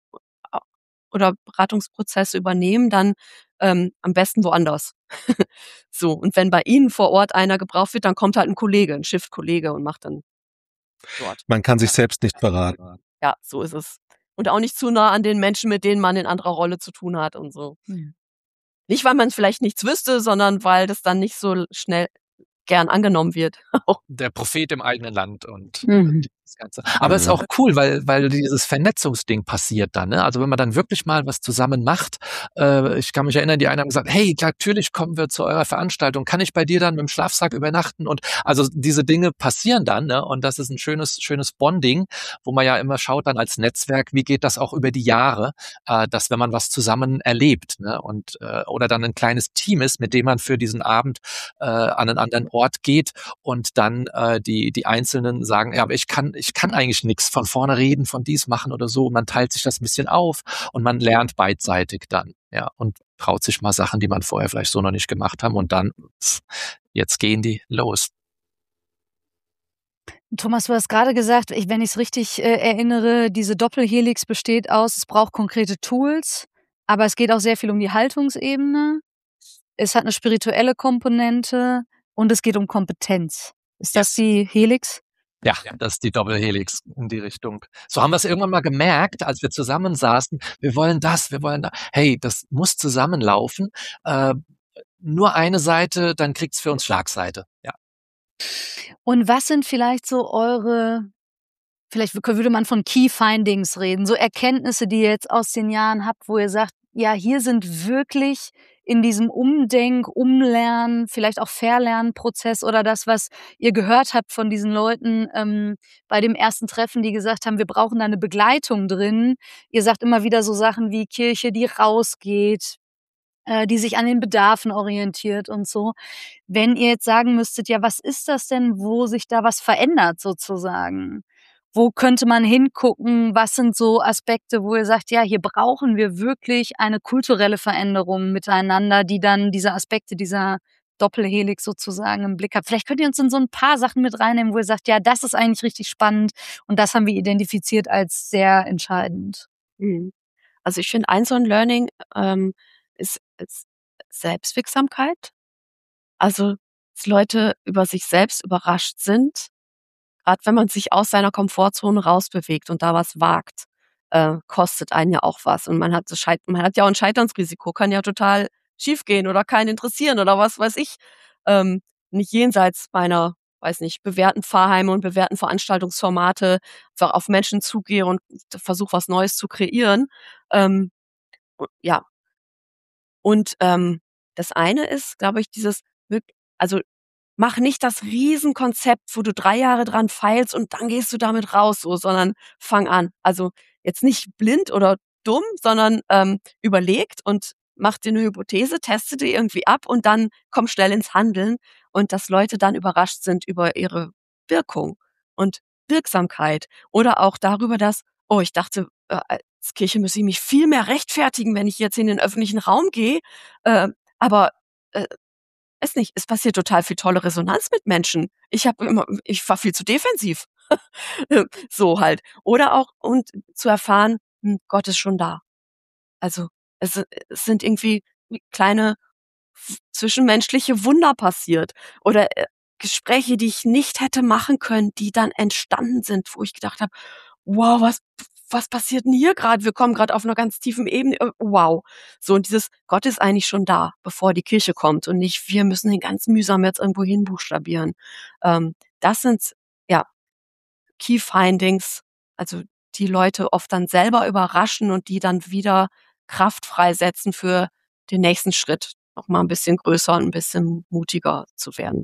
oder Beratungsprozesse übernehmen, dann ähm, am besten woanders. So, und wenn bei Ihnen vor Ort einer gebraucht wird, dann kommt halt ein Kollege, ein Shift-Kollege und macht dann dort. Man kann sich selbst nicht beraten. Ja, so ist es. Und auch nicht zu nah an den Menschen, mit denen man in anderer Rolle zu tun hat und so. Hm. Nicht, weil man vielleicht nichts wüsste, sondern weil das dann nicht so schnell gern angenommen wird. Der Prophet im eigenen Land und Mhm. das Ganze. Aber es ist auch cool, weil weil dieses Vernetzungsding passiert dann. Ne? Also wenn man dann wirklich mal was zusammen macht. Äh, ich kann mich erinnern, die einen haben gesagt, hey, natürlich kommen wir zu eurer Veranstaltung. Kann ich bei dir dann mit dem Schlafsack übernachten? Und also diese Dinge passieren dann. Ne? Und das ist ein schönes schönes Bonding, wo man ja immer schaut dann als Netzwerk, wie geht das auch über die Jahre, äh, dass wenn man was zusammen erlebt, ne? Und äh, oder dann ein kleines Team ist, mit dem man für diesen Abend äh, an einen anderen Ort geht und dann äh, die die Einzelnen sagen, ja, aber ich kann ich kann eigentlich nichts von vorne reden, von dies machen oder so. Man teilt sich das ein bisschen auf und man lernt beidseitig dann, ja, und traut sich mal Sachen, die man vorher vielleicht so noch nicht gemacht haben und dann pff, jetzt gehen die los. Thomas, du hast gerade gesagt, ich, wenn ich es richtig äh, erinnere, diese Doppelhelix besteht aus, es braucht konkrete Tools, aber es geht auch sehr viel um die Haltungsebene. Es hat eine spirituelle Komponente und es geht um Kompetenz. Ist das Yes. die Helix? Ja, das ist die Doppelhelix in die Richtung. So haben wir es irgendwann mal gemerkt, als wir zusammensaßen. Wir wollen das, wir wollen da. Hey, das muss zusammenlaufen. Äh, nur eine Seite, dann kriegt's für uns Schlagseite. Ja. Und was sind vielleicht so eure, vielleicht würde man von Key Findings reden, so Erkenntnisse, die ihr jetzt aus den Jahren habt, wo ihr sagt, ja, hier sind wirklich in diesem Umdenk-, Umlernen, vielleicht auch Verlernprozess oder das, was ihr gehört habt von diesen Leuten ähm, bei dem ersten Treffen, die gesagt haben, wir brauchen da eine Begleitung drin. Ihr sagt immer wieder so Sachen wie Kirche, die rausgeht, äh, die sich an den Bedarfen orientiert und so. Wenn ihr jetzt sagen müsstet, ja, was ist das denn, wo sich da was verändert sozusagen? Wo könnte man hingucken? Was sind so Aspekte, wo ihr sagt, ja, hier brauchen wir wirklich eine kulturelle Veränderung miteinander, die dann diese Aspekte dieser Doppelhelix sozusagen im Blick hat? Vielleicht könnt ihr uns in so ein paar Sachen mit reinnehmen, wo ihr sagt, ja, das ist eigentlich richtig spannend und das haben wir identifiziert als sehr entscheidend. Mhm. Also ich finde, ein so ein Learning ähm, ist, ist Selbstwirksamkeit. Also, dass Leute über sich selbst überrascht sind, gerade wenn man sich aus seiner Komfortzone rausbewegt und da was wagt, äh, kostet einen ja auch was. Und man hat so Scheit man hat ja auch ein Scheiternsrisiko, kann ja total schiefgehen oder keinen interessieren oder was weiß ich. Ähm, nicht jenseits meiner, weiß nicht, bewährten Pfarrheime und bewährten Veranstaltungsformate einfach auf Menschen zugehe und versuche, was Neues zu kreieren. Ähm, u ja, und, ähm, das eine ist, glaube ich, dieses wirk also, mach nicht das Riesenkonzept, wo du drei Jahre dran feilst und dann gehst du damit raus so, sondern fang an. Also, jetzt nicht blind oder dumm, sondern, ähm, überlegt und mach dir 'ne Hypothese, teste die irgendwie ab und dann komm schnell ins Handeln und dass Leute dann überrascht sind über ihre Wirkung und Wirksamkeit oder auch darüber, dass: „Oh, ich dachte, äh, als Kirche müsse ich mich viel mehr rechtfertigen, wenn ich jetzt in den öffentlichen Raum gehe, äh, aber, äh, weiß nicht, es passiert total viel tolle Resonanz mit Menschen. Ich habe immer ich war viel zu defensiv.“ So halt. Oder auch und zu erfahren, hm, Gott ist schon da. Also, es si es sind irgendwie kleine f zwischenmenschliche Wunder passiert oder, äh, Gespräche, die ich nicht hätte machen können, die dann entstanden sind, wo ich gedacht habe: „Wow, was was passiert 'n hier grad? Wir kommen grad auf 'ner ganz tiefen Ebene, äh, wow.“ So und dieses Gott ist eigentlich schon da, bevor die Kirche kommt und nicht wir müssen den ganz mühsam jetzt irgendwo hinbuchstabieren. Ähm, das sind, ja, Key Findings, also die Leute oft dann selber überraschen und die dann wieder Kraft freisetzen für den nächsten Schritt, noch mal 'n bisschen größer und 'n bisschen mutiger zu werden.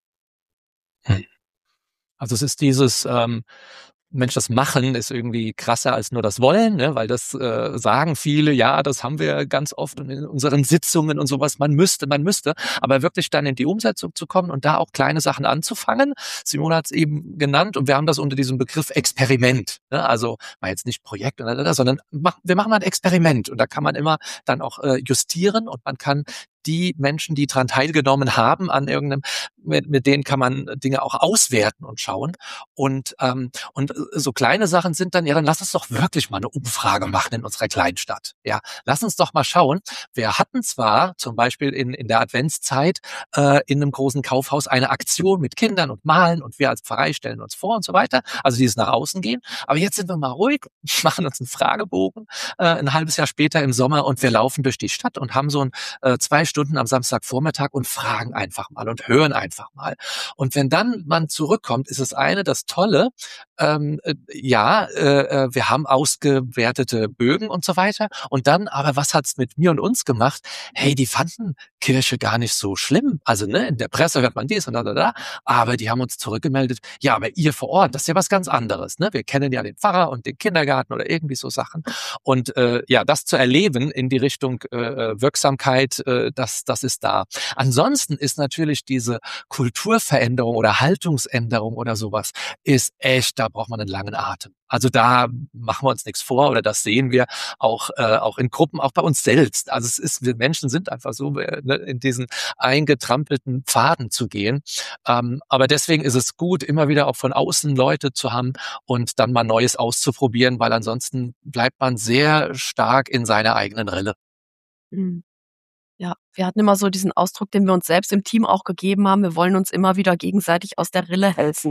Hm. Also es ist dieses, ähm, Mensch, das Machen ist irgendwie krasser als nur das Wollen, ne? Weil das äh, sagen viele, ja, das haben wir ganz oft in unseren Sitzungen und sowas, man müsste, man müsste, aber wirklich dann in die Umsetzung zu kommen und da auch kleine Sachen anzufangen. Simone hat es eben genannt und wir haben das unter diesem Begriff Experiment, ne? Also mal jetzt nicht Projekt, sondern mach, wir machen mal ein Experiment und da kann man immer dann auch äh, justieren und man kann die Menschen, die daran teilgenommen haben an irgendeinem, mit, mit denen kann man Dinge auch auswerten und schauen. Und ähm, und so kleine Sachen sind dann, ja, dann lass uns doch wirklich mal eine Umfrage machen in unserer Kleinstadt. Ja, lass uns doch mal schauen. Wir hatten zwar zum Beispiel in in der Adventszeit äh, in einem großen Kaufhaus eine Aktion mit Kindern und Malen und wir als Pfarrei stellen uns vor und so weiter. Also dieses nach außen gehen. Aber jetzt sind wir mal ruhig, machen uns einen Fragebogen äh, ein halbes Jahr später im Sommer und wir laufen durch die Stadt und haben so ein äh, zwei Stunden am Samstagvormittag und fragen einfach mal und hören einfach mal. Und wenn dann man zurückkommt, ist es eine, das Tolle, ähm, äh, ja, äh, wir haben ausgewertete Bögen und so weiter. Und dann, aber was hat's mit mir und uns gemacht? Hey, die fanden Kirche gar nicht so schlimm. Also ne, in der Presse hört man dies und da, da, da. Aber die haben uns zurückgemeldet, ja, aber ihr vor Ort, das ist ja was ganz anderes. Ne? Wir kennen ja den Pfarrer und den Kindergarten oder irgendwie so Sachen. Und äh, ja, das zu erleben in die Richtung äh, Wirksamkeit, äh, das, das ist da. Ansonsten ist natürlich diese Kulturveränderung oder Haltungsänderung oder sowas, ist echt, da braucht man einen langen Atem. Also da machen wir uns nichts vor oder das sehen wir auch äh, auch in Gruppen, auch bei uns selbst. Also es ist, wir Menschen sind einfach so, äh, ne, in diesen eingetrampelten Pfaden zu gehen. Ähm, aber deswegen ist es gut, immer wieder auch von außen Leute zu haben und dann mal Neues auszuprobieren, weil ansonsten bleibt man sehr stark in seiner eigenen Rille. Mhm. Ja, wir hatten immer so diesen Ausdruck, den wir uns selbst im Team auch gegeben haben: Wir wollen uns immer wieder gegenseitig aus der Rille helfen.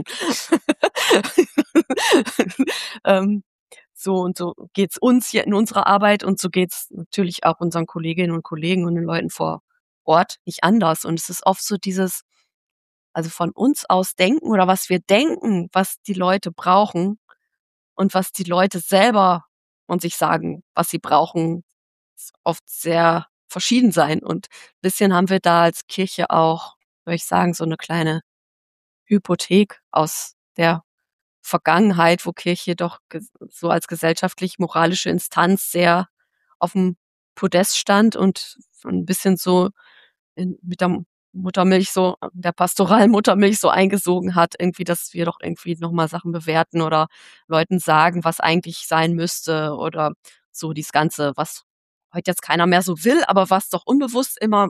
Ähm, so und so geht's uns hier in unserer Arbeit und so geht's natürlich auch unseren Kolleginnen und Kollegen und den Leuten vor Ort nicht anders. Und es ist oft so dieses also von uns aus denken oder was wir denken, was die Leute brauchen und was die Leute selber von sich sagen, was sie brauchen, oft sehr verschieden sein. Und ein bisschen haben wir da als Kirche auch, würde ich sagen, so eine kleine Hypothek aus der Vergangenheit, wo Kirche doch ges- so als gesellschaftlich-moralische Instanz sehr auf dem Podest stand und ein bisschen so in, mit der Muttermilch so, der pastoralen Muttermilch so eingesogen hat, irgendwie, dass wir doch irgendwie nochmal Sachen bewerten oder Leuten sagen, was eigentlich sein müsste oder so dieses Ganze, was heute jetzt keiner mehr so will, aber was doch unbewusst immer,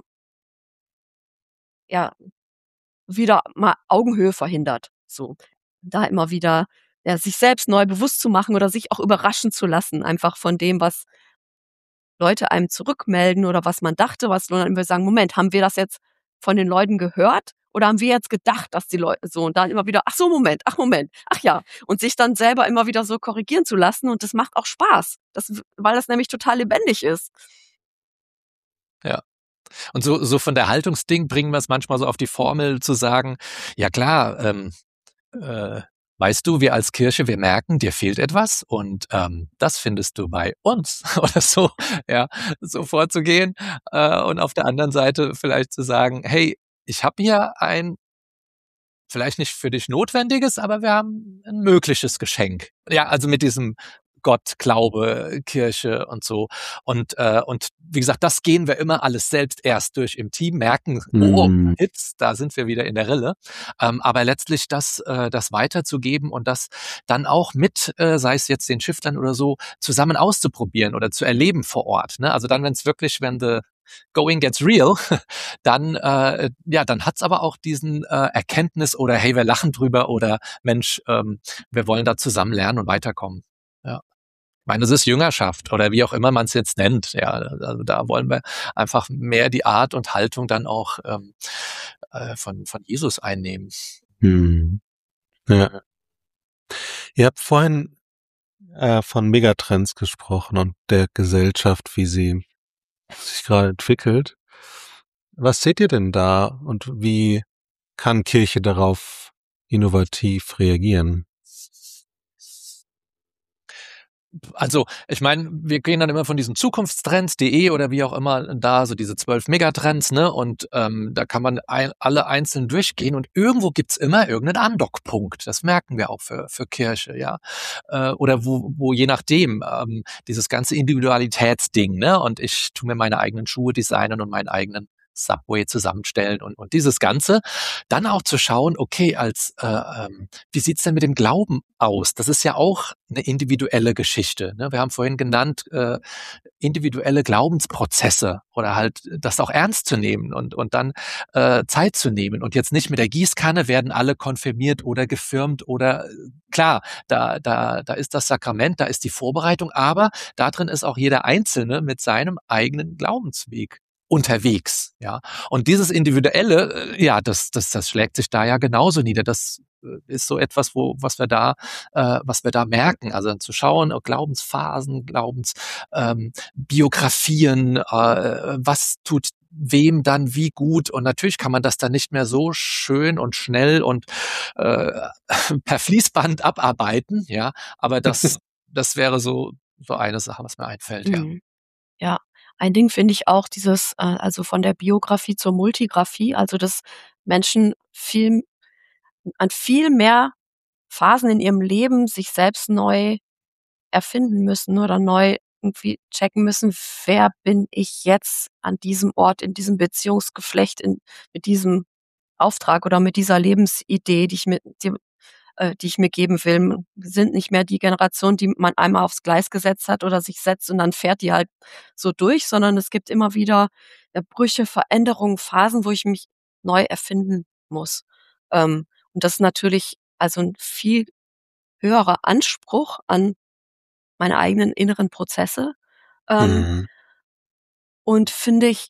ja, wieder mal Augenhöhe verhindert. So, da immer wieder, ja, sich selbst neu bewusst zu machen oder sich auch überraschen zu lassen, einfach von dem, was Leute einem zurückmelden oder was man dachte, was und wir sagen: „Moment, haben wir das jetzt von den Leuten gehört oder haben wir jetzt gedacht, dass die Leute so?“ Und dann immer wieder: „Ach so, Moment, ach Moment, ach ja.“ Und sich dann selber immer wieder so korrigieren zu lassen und das macht auch Spaß. Das weil das nämlich total lebendig ist. Ja. Und so, so von der Haltungsding bringen wir es manchmal so auf die Formel zu sagen, ja klar, ähm, äh, weißt du, wir als Kirche, wir merken, dir fehlt etwas und ähm, das findest du bei uns oder so, ja, so vorzugehen äh, und auf der anderen Seite vielleicht zu sagen, hey, ich habe hier ein vielleicht nicht für dich notwendiges, aber wir haben ein mögliches Geschenk. Ja, also mit diesem Gott, Glaube, Kirche und so. Und, äh, und wie gesagt, das gehen wir immer alles selbst erst durch im Team, merken, oh, Mhm. Hits, da sind wir wieder in der Rille. Ähm, aber letztlich das, äh, das weiterzugeben und das dann auch mit, äh, sei es jetzt den Schifflern oder so, zusammen auszuprobieren oder zu erleben vor Ort. Ne? Also dann, wenn es wirklich, wenn the going gets real, dann, äh, ja, dann hat's aber auch diesen äh, Erkenntnis oder hey, wir lachen drüber oder Mensch, ähm, wir wollen da zusammen lernen und weiterkommen. Ja. Ich meine, das ist Jüngerschaft oder wie auch immer man es jetzt nennt. Ja, also da wollen wir einfach mehr die Art und Haltung dann auch ähm, äh, von, von Jesus einnehmen. Mhm. Ja. Ihr habt vorhin äh, von Megatrends gesprochen und der Gesellschaft, wie sie sich gerade entwickelt. Was seht ihr denn da und wie kann Kirche darauf innovativ reagieren? Also, ich meine, wir gehen dann immer von diesen Zukunftstrends.de oder wie auch immer da, so diese zwölf Megatrends, ne? Und ähm, da kann man ein, alle einzeln durchgehen und irgendwo gibt's immer irgendeinen Andockpunkt. Das merken wir auch für, für Kirche, ja. Äh, oder wo, wo je nachdem, ähm, dieses ganze Individualitätsding, ne? Und ich tu mir meine eigenen Schuhe designen und meinen eigenen Subway zusammenstellen und, und dieses Ganze. Dann auch zu schauen, okay, als äh, ähm, wie sieht's denn mit dem Glauben aus? Das ist ja auch eine individuelle Geschichte. Ne? Wir haben vorhin genannt, äh, individuelle Glaubensprozesse oder halt das auch ernst zu nehmen und, und dann äh, Zeit zu nehmen. Und jetzt nicht mit der Gießkanne werden alle konfirmiert oder gefirmt oder klar, da, da, da ist das Sakrament, da ist die Vorbereitung, aber da drin ist auch jeder Einzelne mit seinem eigenen Glaubensweg unterwegs, ja. Und dieses Individuelle, ja, das, das, das schlägt sich da ja genauso nieder. Das ist so etwas, wo, was wir da, äh, was wir da merken. Also zu schauen, Glaubensphasen, Glaubensbiografien, ähm, äh, was tut wem dann wie gut und natürlich kann man das dann nicht mehr so schön und schnell und äh, per Fließband abarbeiten, ja, aber das, das wäre so, so eine Sache, was mir einfällt, ja. Mhm. Ja, ein Ding finde ich auch dieses, äh, also von der Biografie zur Multigraphie, also dass Menschen viel an viel mehr Phasen in ihrem Leben sich selbst neu erfinden müssen oder neu irgendwie checken müssen, wer bin ich jetzt an diesem Ort, in diesem Beziehungsgeflecht, in mit diesem Auftrag oder mit dieser Lebensidee, die ich mir die äh, die ich mir geben will. Wir sind nicht mehr die Generation, die man einmal aufs Gleis gesetzt hat oder sich setzt und dann fährt die halt so durch, sondern es gibt immer wieder, ja, Brüche, Veränderungen, Phasen, wo ich mich neu erfinden muss. Ähm, und das ist natürlich also 'n viel höherer Anspruch an meine eigenen inneren Prozesse, ähm, Mhm. und finde ich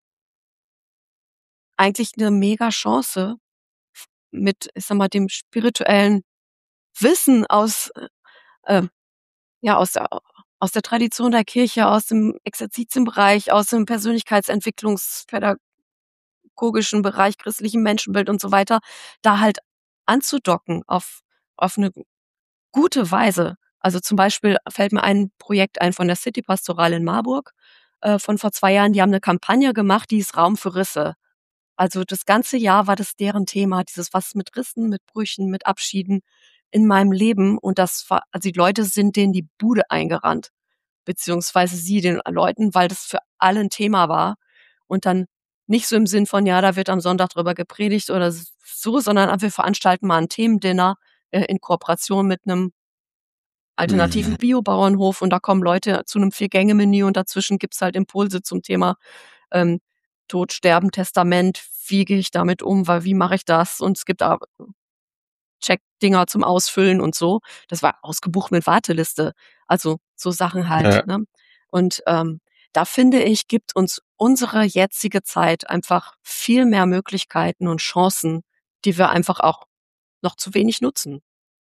eigentlich 'ne Mega-Chance mit, ich sage mal, dem spirituellen Wissen aus, äh, ähm, ja, aus der aus der Tradition der Kirche, aus dem Exerzitienbereich, aus dem persönlichkeitsentwicklungspädagogischen Bereich, christlichem Menschenbild und so weiter, da halt anzudocken auf auf 'ne gute Weise. Also, zum Beispiel fällt mir ein Projekt ein von der City Pastoral in Marburg. äh, von vor zwei Jahren, die haben eine Kampagne gemacht, die ist Raum für Risse. Also das ganze Jahr war das deren Thema, dieses was mit Rissen, mit Brüchen, mit Abschieden in meinem Leben. Und das war, also die Leute sind denen die Bude eingerannt, beziehungsweise sie den Leuten, weil das für alle ein Thema war. Und dann nicht so im Sinn von, ja, da wird am Sonntag drüber gepredigt oder so, sondern wir veranstalten mal ein Themendinner äh, in Kooperation mit einem alternativen Mhm. Biobauernhof und da kommen Leute zu einem Vier-Gänge-Menü und dazwischen gibt's halt Impulse zum Thema ähm, Tod, Sterben, Testament. Wie gehe ich damit um? Weil wie mache ich das? Und es gibt da Check-Dinger zum Ausfüllen und so. Das war ausgebucht mit Warteliste. Also so Sachen halt. Ja. Ne? Und ähm, da finde ich, gibt uns unsere jetzige Zeit einfach viel mehr Möglichkeiten und Chancen, die wir einfach auch noch zu wenig nutzen.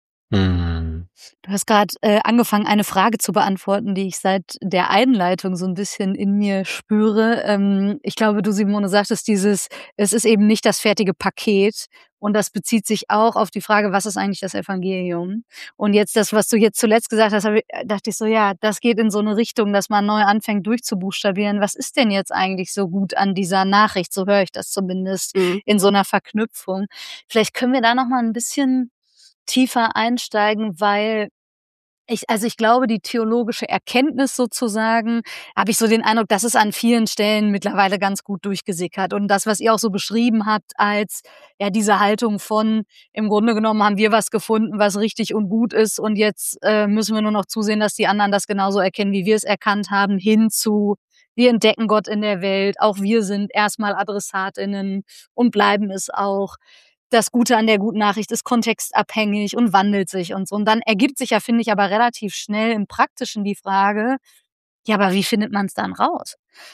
Mhm. Du hast gerade äh, angefangen, eine Frage zu beantworten, die ich seit der Einleitung so ein bisschen in mir spüre. Ähm, ich glaube, du, Simone, sagtest dieses, es ist eben nicht das fertige Paket. Und das bezieht sich auch auf die Frage, was ist eigentlich das Evangelium? Und jetzt das, was du jetzt zuletzt gesagt hast, hab ich, dachte ich so, ja, das geht in so eine Richtung, dass man neu anfängt durchzubuchstabieren. Was ist denn jetzt eigentlich so gut an dieser Nachricht? So höre ich das zumindest Mhm. in so einer Verknüpfung. Vielleicht können wir da noch mal ein bisschen tiefer einsteigen, weil ich, also ich glaube, die theologische Erkenntnis sozusagen, habe ich so den Eindruck, das ist an vielen Stellen mittlerweile ganz gut durchgesickert. Und das, was ihr auch so beschrieben habt als ja diese Haltung von, im Grunde genommen haben wir was gefunden, was richtig und gut ist und jetzt äh, müssen wir nur noch zusehen, dass die anderen das genauso erkennen, wie wir es erkannt haben, hin zu, wir entdecken Gott in der Welt, auch wir sind erstmal AdressatInnen und bleiben es auch. Das Gute an der guten Nachricht ist kontextabhängig und wandelt sich und so. Und dann ergibt sich ja, finde ich, aber relativ schnell im Praktischen die Frage, ja, aber wie findet man es dann raus?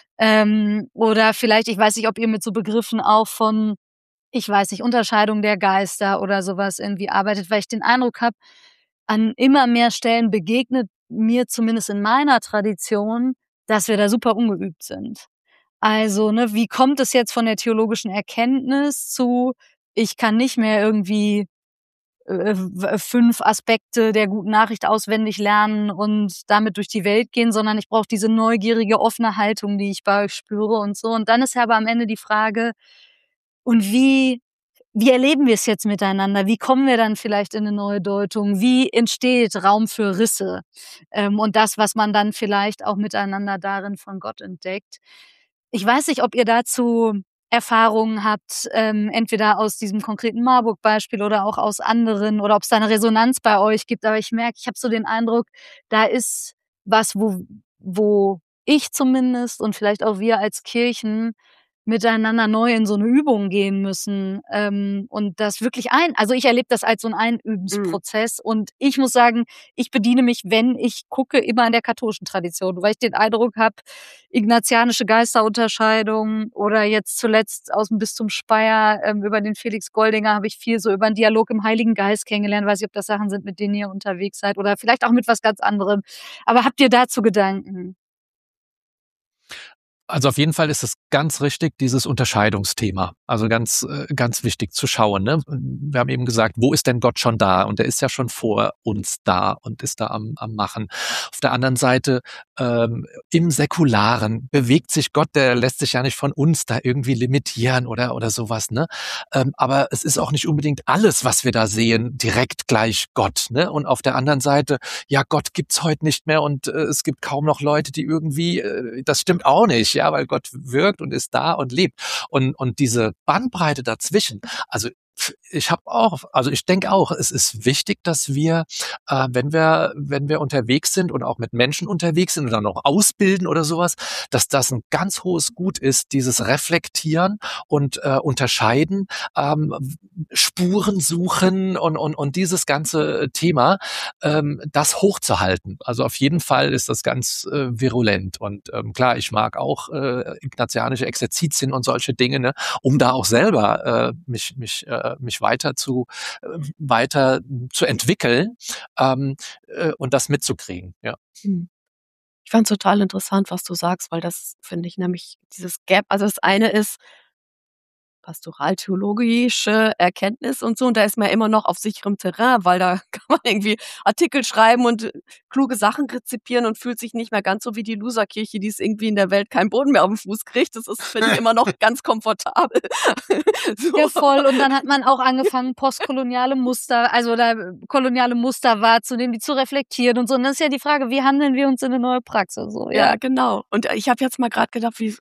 Ähm, oder vielleicht, ich weiß nicht, ob ihr mit so Begriffen auch von, ich weiß nicht, Unterscheidung der Geister oder sowas irgendwie arbeitet, weil ich den Eindruck habe, an immer mehr Stellen begegnet mir zumindest in meiner Tradition, dass wir da super ungeübt sind. Also, ne, wie kommt es jetzt von der theologischen Erkenntnis zu, ich kann nicht mehr irgendwie äh, w fünf Aspekte der guten Nachricht auswendig lernen und damit durch die Welt gehen, sondern ich brauche diese neugierige, offene Haltung, die ich bei euch spüre und so. Und dann ist ja aber am Ende die Frage, und wie wie erleben wir es jetzt miteinander? Wie kommen wir dann vielleicht in eine neue Deutung? Wie entsteht Raum für Risse? Ähm, und das, was man dann vielleicht auch miteinander darin von Gott entdeckt. Ich weiß nicht, ob ihr dazu Erfahrungen habt, ähm, entweder aus diesem konkreten Marburg-Beispiel oder auch aus anderen oder ob es da eine Resonanz bei euch gibt. Aber ich merke, ich habe so den Eindruck, da ist was, wo wo ich zumindest und vielleicht auch wir als Kirchen miteinander neu in so 'ne Übung gehen müssen, ähm, und das wirklich ein also, ich erlebe das als so 'n Mhm. Einübensprozess und ich muss sagen, ich bediene mich, wenn ich gucke, immer an der katholischen Tradition, weil ich den Eindruck habe, ignatianische Geisterunterscheidung oder jetzt zuletzt aus'm Bistum Speyer, ähm, über den Felix Goldinger habe ich viel so über 'n Dialog im Heiligen Geist kennengelernt. Weiß nicht, ob das Sachen sind, mit denen ihr unterwegs seid oder vielleicht auch mit was ganz anderem. Aber habt ihr dazu Gedanken? Also auf jeden Fall ist es ganz richtig, dieses Unterscheidungsthema. Also ganz, äh, ganz wichtig zu schauen. Ne? Wir haben eben gesagt, wo ist denn Gott schon da? Und er ist ja schon vor uns da und ist da am, am Machen. Auf der anderen Seite, ähm, im Säkularen bewegt sich Gott, der lässt sich ja nicht von uns da irgendwie limitieren oder, oder sowas. Ne? Ähm, aber es ist auch nicht unbedingt alles, was wir da sehen, direkt gleich Gott. Ne? Und auf der anderen Seite, ja, Gott gibt's heute nicht mehr und äh, es gibt kaum noch Leute, die irgendwie, äh, das stimmt auch nicht. Ja, weil Gott wirkt und ist da und lebt. Und, und diese Bandbreite dazwischen, also ich habe auch, also ich denke auch, es ist wichtig, dass wir, äh, wenn wir, wenn wir unterwegs sind und auch mit Menschen unterwegs sind und dann noch ausbilden oder sowas, dass das ein ganz hohes Gut ist, dieses Reflektieren und äh, Unterscheiden, ähm, Spuren suchen und, und, und dieses ganze Thema, ähm, das hochzuhalten. Also auf jeden Fall ist das ganz äh, virulent. Und ähm, klar, ich mag auch äh, ignatianische Exerzitien und solche Dinge, ne, um da auch selber äh, mich, mich äh, mich weiter zu äh, weiter zu entwickeln ähm, äh, und das mitzukriegen. Ja. Mhm. Ich fand's total interessant, was du sagst, weil das finde ich nämlich dieses Gap, also das eine ist, pastoraltheologische Erkenntnis und so. Und da ist man ja immer noch auf sicherem Terrain, weil da kann man irgendwie Artikel schreiben und äh, kluge Sachen rezipieren und fühlt sich nicht mehr ganz so wie die Loserkirche, die es irgendwie in der Welt keinen Boden mehr auf dem Fuß kriegt. Das ist, finde ich, immer noch ganz komfortabel. So. Ja, voll. Und dann hat man auch angefangen, postkoloniale Muster, also oder koloniale Muster wahrzunehmen, die zu reflektieren und so. Und das ist ja die Frage, wie handeln wir uns in eine neue Praxis? So, ja. Ja, genau. Und ich habe jetzt mal gerade gedacht, wie,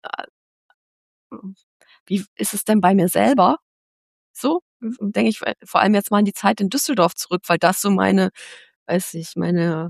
wie ist es denn bei mir selber? So, denke ich vor allem jetzt mal an die Zeit in Düsseldorf zurück, weil das so meine, weiß ich, meine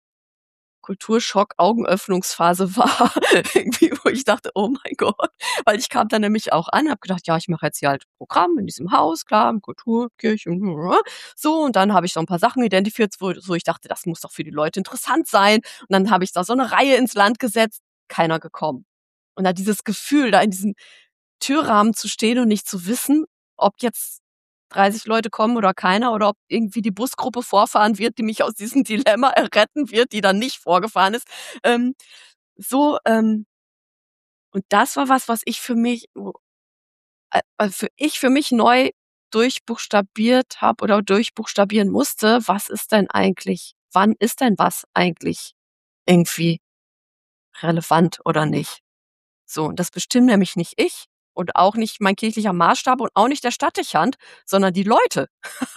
Kulturschock-Augenöffnungsphase war, irgendwie, wo ich dachte, oh mein Gott, weil ich kam dann nämlich auch an, habe gedacht, ja, ich mache jetzt hier halt Programm in diesem Haus, klar, Kultur, Kirche, so, und dann habe ich so ein paar Sachen identifiziert, wo so ich dachte, das muss doch für die Leute interessant sein, und dann habe ich da so eine Reihe ins Land gesetzt, keiner gekommen. Und da dieses Gefühl, da in diesem Türrahmen zu stehen und nicht zu wissen, ob jetzt dreißig Leute kommen oder keiner oder ob irgendwie die Busgruppe vorfahren wird, die mich aus diesem Dilemma retten wird, die dann nicht vorgefahren ist. Ähm, so, ähm, und das war was, was ich für mich, äh, für ich für mich neu durchbuchstabiert habe oder durchbuchstabieren musste. Was ist denn eigentlich, wann ist denn was eigentlich irgendwie relevant oder nicht? So, und das bestimmt nämlich nicht ich und auch nicht mein kirchlicher Maßstab und auch nicht der Stadtdechant, sondern die Leute.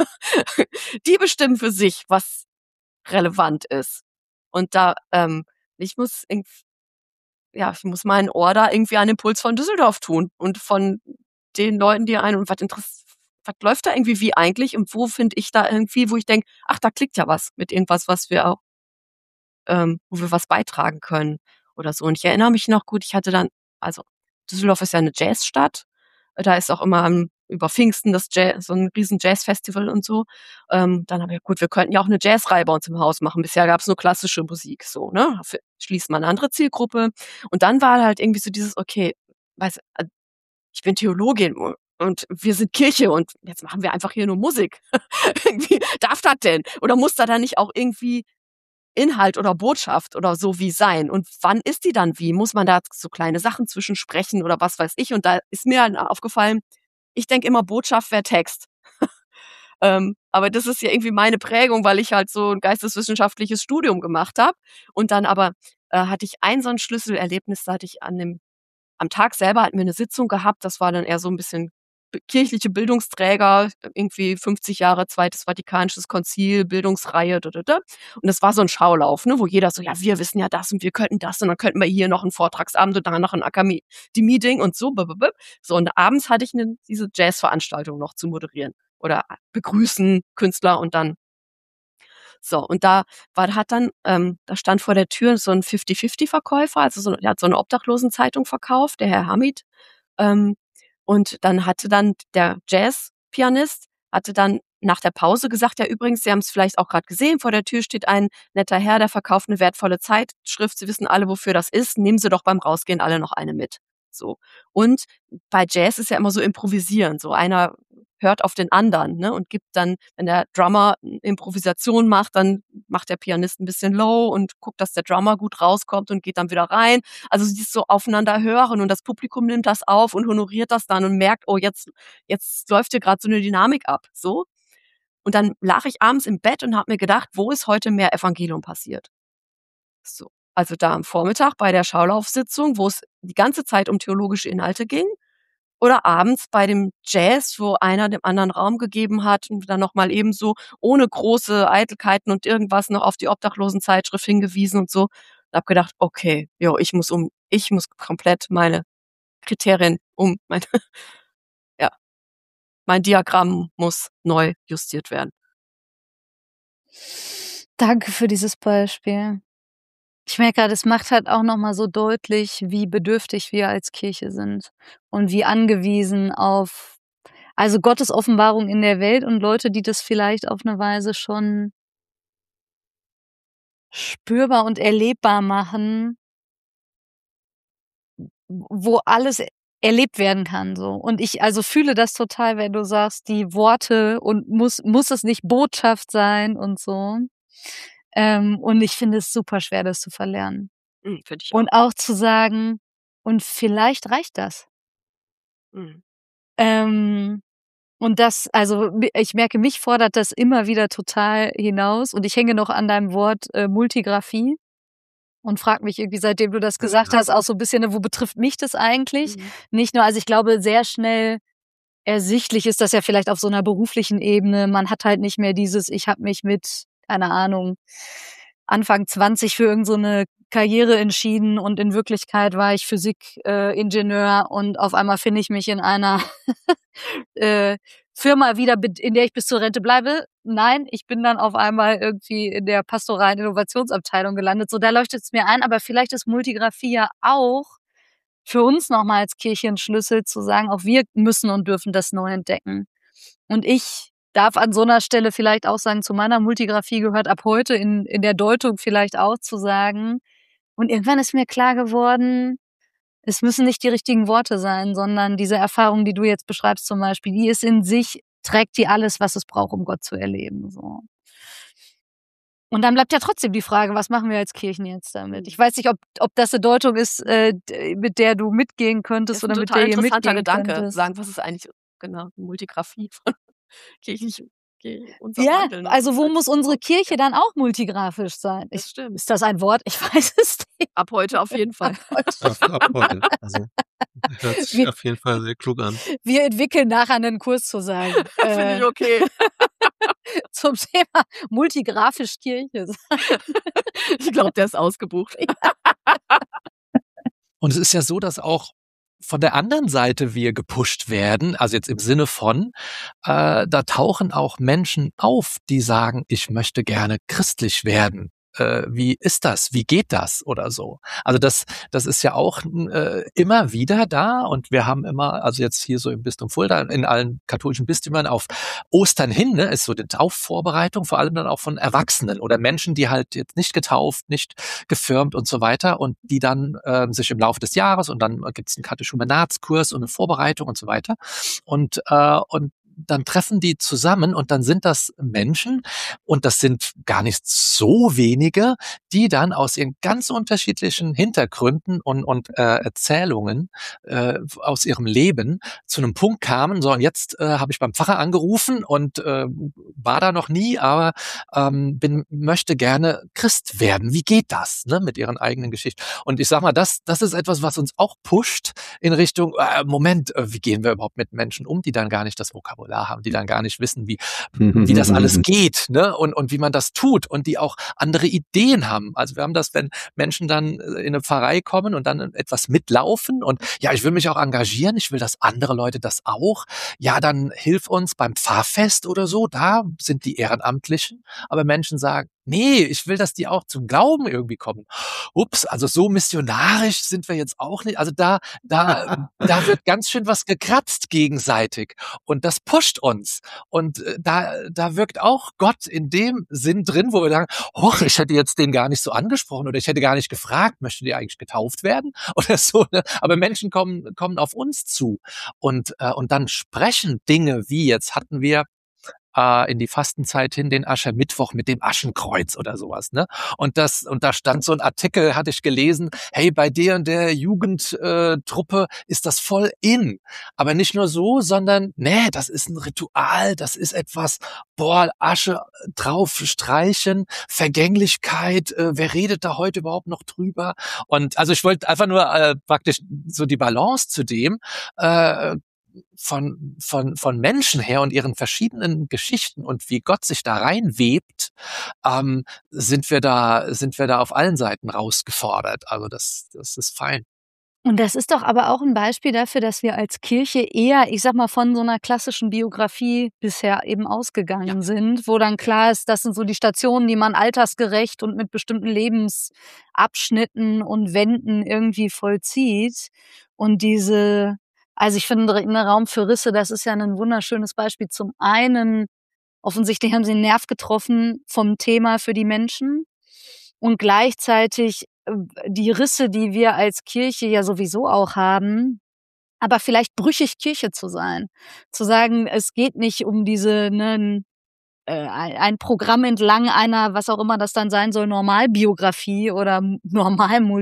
Die bestimmen für sich, was relevant ist. Und da, ähm, ich muss irgendwie, ja, ich muss mein Ohr da irgendwie an den Puls von Düsseldorf tun und von den Leuten, die einen, und was interessiert, was läuft da irgendwie wie eigentlich und wo finde ich da irgendwie, wo ich denke, ach, da klickt ja was mit irgendwas, was wir auch, ähm, wo wir was beitragen können oder so. Und ich erinnere mich noch gut, ich hatte dann, also Düsseldorf ist ja eine Jazzstadt, da ist auch immer am, über Pfingsten das Jazz, so ein riesen Jazzfestival und so. Ähm, dann habe ich, gut, wir könnten ja auch eine Jazzreihe bei uns im Haus machen. Bisher gab es nur klassische Musik, so, ne? Dafür schließt man eine andere Zielgruppe. Und dann war halt irgendwie so dieses, okay, weiß, äh, ich bin Theologin und wir sind Kirche und jetzt machen wir einfach hier nur Musik. Irgendwie, darf das denn? Oder muss da dann nicht auch irgendwie Inhalt oder Botschaft oder so wie sein? Und wann ist die dann wie? Muss man da so kleine Sachen zwischensprechen oder was weiß ich? Und da ist mir dann aufgefallen, ich denke immer, Botschaft wäre Text. ähm, aber das ist ja irgendwie meine Prägung, weil ich halt so ein geisteswissenschaftliches Studium gemacht habe. Und dann aber äh, hatte ich ein so ein Schlüsselerlebnis, da hatte ich an dem, am Tag selber hatten wir eine Sitzung gehabt, das war dann eher so ein bisschen b- kirchliche Bildungsträger, irgendwie fünfzig Jahre Zweites Vatikanisches Konzil, Bildungsreihe, da, da, da. Und das war so ein Schaulauf, ne, wo jeder so, ja, wir wissen ja das und wir könnten das und dann könnten wir hier noch einen Vortragsabend und dann noch ein Akademie-Meeting und so. Blablabla. So, und abends hatte ich eine, diese Jazzveranstaltung noch zu moderieren oder begrüßen Künstler und dann so, und da war, hat dann, ähm, da stand vor der Tür so ein fifty-fifty-Verkäufer, also so, der hat so eine Obdachlosenzeitung verkauft, der Herr Hamid. Ähm, und dann hatte dann der Jazzpianist, hatte dann nach der Pause gesagt, ja übrigens, Sie haben es vielleicht auch gerade gesehen, vor der Tür steht ein netter Herr, der verkauft eine wertvolle Zeitschrift. Sie wissen alle, wofür das ist. Nehmen Sie doch beim Rausgehen alle noch eine mit. So. Und bei Jazz ist ja immer so improvisieren. So einer hört auf den anderen, ne, und gibt dann, wenn der Drummer Improvisation macht, dann macht der Pianist ein bisschen low und guckt, dass der Drummer gut rauskommt und geht dann wieder rein. Also dieses so aufeinander hören und das Publikum nimmt das auf und honoriert das dann und merkt, oh, jetzt, jetzt läuft hier gerade so eine Dynamik ab, so. Und dann lag ich abends im Bett und habe mir gedacht, wo ist heute mehr Evangelium passiert? So. Also da am Vormittag bei der Schaulaufsitzung, wo es die ganze Zeit um theologische Inhalte ging, oder abends bei dem Jazz, wo einer dem anderen Raum gegeben hat und dann noch mal eben so ohne große Eitelkeiten und irgendwas noch auf die Obdachlosenzeitschrift hingewiesen und so. Und habe gedacht, okay, jo, ich muss um, ich muss komplett meine Kriterien um, mein, ja, mein Diagramm muss neu justiert werden. Danke für dieses Beispiel. Ich merke gerade, es macht halt auch noch mal so deutlich, wie bedürftig wir als Kirche sind und wie angewiesen auf, also Gottes Offenbarung in der Welt und Leute, die das vielleicht auf eine Weise schon spürbar und erlebbar machen, wo alles erlebt werden kann, so. Und ich also fühle das total, wenn du sagst, die Worte und muss muss es nicht Botschaft sein und so. Ähm, und ich finde es super schwer, das zu verlernen. Mhm, finde ich auch. Und auch zu sagen: „Und vielleicht reicht das.“ Mhm. Ähm, und das, also ich merke, mich fordert das immer wieder total hinaus und ich hänge noch an deinem Wort äh, Multigraphie und frage mich irgendwie, seitdem du das gesagt hast, auch so ein bisschen, ne, wo betrifft mich das eigentlich? Mhm. Nicht nur, also ich glaube, sehr schnell ersichtlich ist das ja vielleicht auf so einer beruflichen Ebene. Man hat halt nicht mehr dieses, ich habe mich mit, keine Ahnung, Anfang zwanzig für irgend so eine Karriere entschieden und in Wirklichkeit war ich Physikingenieur äh, Ingenieur und auf einmal finde ich mich in einer äh, Firma wieder, be- in der ich bis zur Rente bleibe. Nein, ich bin dann auf einmal irgendwie in der pastoralen Innovationsabteilung gelandet. So, da leuchtet es mir ein, aber vielleicht ist Multigraphie ja auch für uns nochmal als Kirche ein Schlüssel zu sagen, auch wir müssen und dürfen das neu entdecken. Und ich darf an so einer Stelle vielleicht auch sagen, zu meiner Multigraphie gehört ab heute in, in der Deutung vielleicht auch zu sagen. Und irgendwann ist mir klar geworden, es müssen nicht die richtigen Worte sein, sondern diese Erfahrung, die du jetzt beschreibst zum Beispiel, die ist in sich, trägt die alles, was es braucht, um Gott zu erleben. So. Und dann bleibt ja trotzdem die Frage, was machen wir als Kirchen jetzt damit? Ich weiß nicht, ob, ob das eine Deutung ist, äh, mit der du mitgehen könntest Das ist ein oder mit total der ihr interessanter mitgehen Gedanke. könntest. Sagen, was ist eigentlich genau die Multigraphie von kirchlichem Ge- unserem Ja, Handeln. Das also ist wo halt muss unsere auch- Kirche ja, dann auch multigrafisch sein? Ich, das stimmt. ist das ein Wort? Ich weiß es nicht. Ab heute auf jeden Fall. Ab, ab heute. Also, hört sich Wir- auf jeden Fall sehr klug an. Wir entwickeln nachher einen Kurs zu sagen. Finde ich äh, okay. zum Thema multigrafisch Kirche. Ich glaube, der ist ausgebucht. Und es ist ja so, dass auch von der anderen Seite wir gepusht werden, also jetzt im Sinne von, äh, da tauchen auch Menschen auf, die sagen, ich möchte gerne christlich werden. Äh, wie ist das? Wie geht das? Oder so. Also das, das ist ja auch äh, immer wieder da und wir haben immer, also jetzt hier so im Bistum Fulda, in allen katholischen Bistümern auf Ostern hin, ne, ist so die Taufvorbereitung, vor allem dann auch von Erwachsenen oder Menschen, die halt jetzt nicht getauft, nicht gefirmt und so weiter und die dann äh, sich im Laufe des Jahres und dann gibt's einen Katechumenatskurs und eine Vorbereitung und so weiter und äh, und dann treffen die zusammen und dann sind das Menschen und das sind gar nicht so wenige, die dann aus ihren ganz unterschiedlichen Hintergründen und, und äh, Erzählungen äh, aus ihrem Leben zu einem Punkt kamen, so und jetzt äh, habe ich beim Pfarrer angerufen und äh, war da noch nie, aber ähm, bin, möchte gerne Christ werden. Wie geht das, ne, mit ihren eigenen Geschichten? Und ich sag mal, das, das ist etwas, was uns auch pusht in Richtung, äh, Moment, äh, wie gehen wir überhaupt mit Menschen um, die dann gar nicht das Vokabular haben, die dann gar nicht wissen, wie, wie das alles geht, ne, und, und wie man das tut und die auch andere Ideen haben. Also wir haben das, wenn Menschen dann in eine Pfarrei kommen und dann etwas mitlaufen und ja, ich will mich auch engagieren, ich will, dass andere Leute das auch. Ja, dann hilf uns beim Pfarrfest oder so, da sind die Ehrenamtlichen, aber Menschen sagen, nee, ich will, dass die auch zum Glauben irgendwie kommen. Ups, also so missionarisch sind wir jetzt auch nicht. Also da, da, da wird ganz schön was gekratzt gegenseitig und das pusht uns. Und äh, da, da wirkt auch Gott in dem Sinn drin, wo wir sagen, oh, ich hätte jetzt den gar nicht so angesprochen oder ich hätte gar nicht gefragt, möchtet ihr eigentlich getauft werden oder so. Ne? Aber Menschen kommen, kommen auf uns zu und, äh, und dann sprechen Dinge wie, jetzt hatten wir äh, in die Fastenzeit hin den Aschermittwoch mit dem Aschenkreuz oder sowas, ne? Und das, und da stand so ein Artikel, hatte ich gelesen, hey, bei der und der Jugendtruppe äh, ist das voll in. Aber nicht nur so, sondern, nee, das ist ein Ritual, das ist etwas, boah, Asche drauf streichen, Vergänglichkeit, äh, wer redet da heute überhaupt noch drüber? Und also ich wollte einfach nur äh, praktisch so die Balance zu dem, äh, von, von, von Menschen her und ihren verschiedenen Geschichten und wie Gott sich da reinwebt, ähm, sind wir da, sind wir da auf allen Seiten rausgefordert. Also das, das ist fein. Und das ist doch aber auch ein Beispiel dafür, dass wir als Kirche eher, ich sag mal, von so einer klassischen Biografie bisher eben ausgegangen Ja. sind, wo dann klar ist, das sind so die Stationen, die man altersgerecht und mit bestimmten Lebensabschnitten und Wenden irgendwie vollzieht. Und diese, also ich finde, in der Raum für Risse, das ist ja ein wunderschönes Beispiel. Zum einen, offensichtlich haben sie einen Nerv getroffen vom Thema für die Menschen und gleichzeitig äh, die Risse, die wir als Kirche ja sowieso auch haben, aber vielleicht brüchig Kirche zu sein. Zu sagen, es geht nicht um diese, ne, äh, ein ein Programm entlang einer, was auch immer das dann sein soll, Normalbiografie oder M-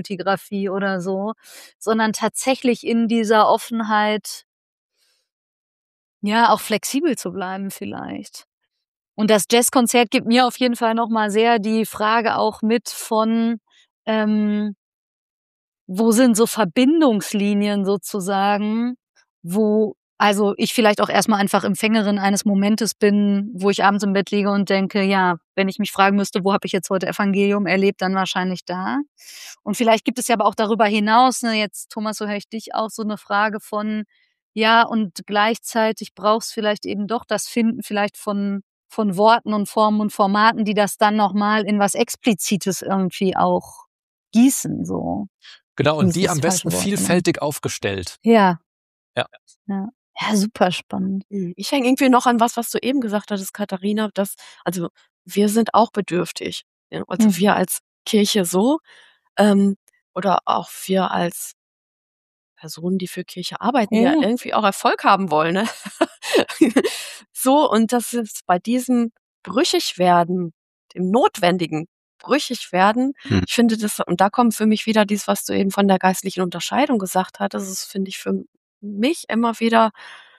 Normalmultigraphie oder so, sondern tatsächlich in dieser Offenheit Ja, auch flexibel zu bleiben vielleicht. Und das Jazzkonzert gibt mir auf jeden Fall noch mal sehr die Frage auch mit von, ähm, wo sind so Verbindungslinien sozusagen, wo also ich vielleicht auch erst mal einfach Empfängerin eines Momentes bin, wo ich abends im Bett liege und denke, ja, wenn ich mich fragen müsste, wo habe ich jetzt heute Evangelium erlebt, dann wahrscheinlich da. Und vielleicht gibt es ja aber auch darüber hinaus, ne, jetzt Thomas, so höre ich dich auch, so 'ne Frage von, ja, und gleichzeitig braucht's vielleicht eben doch das Finden vielleicht von von Worten und Formen und Formaten, die das dann noch mal in was Explizites irgendwie auch gießen, so. Genau, Um und es die ist am das besten falsche Wort, genau. vielfältig aufgestellt. Ja. Ja. Ja. Ja, super spannend. Mhm. Ich hänge irgendwie noch an was, was du eben gesagt hattest, Katharina, dass also, wir sind auch bedürftig, ja? Also, Mhm. wir als Kirche so, ähm, oder auch wir als Personen, die für Kirche arbeiten, die ja Ja. irgendwie auch Erfolg haben wollen, ne? So, und das ist bei diesem Brüchigwerden, dem notwendigen Brüchigwerden, Hm. ich finde das und da kommt für mich wieder dies, was du eben von der geistlichen Unterscheidung gesagt hattest, das finde ich für mich immer wieder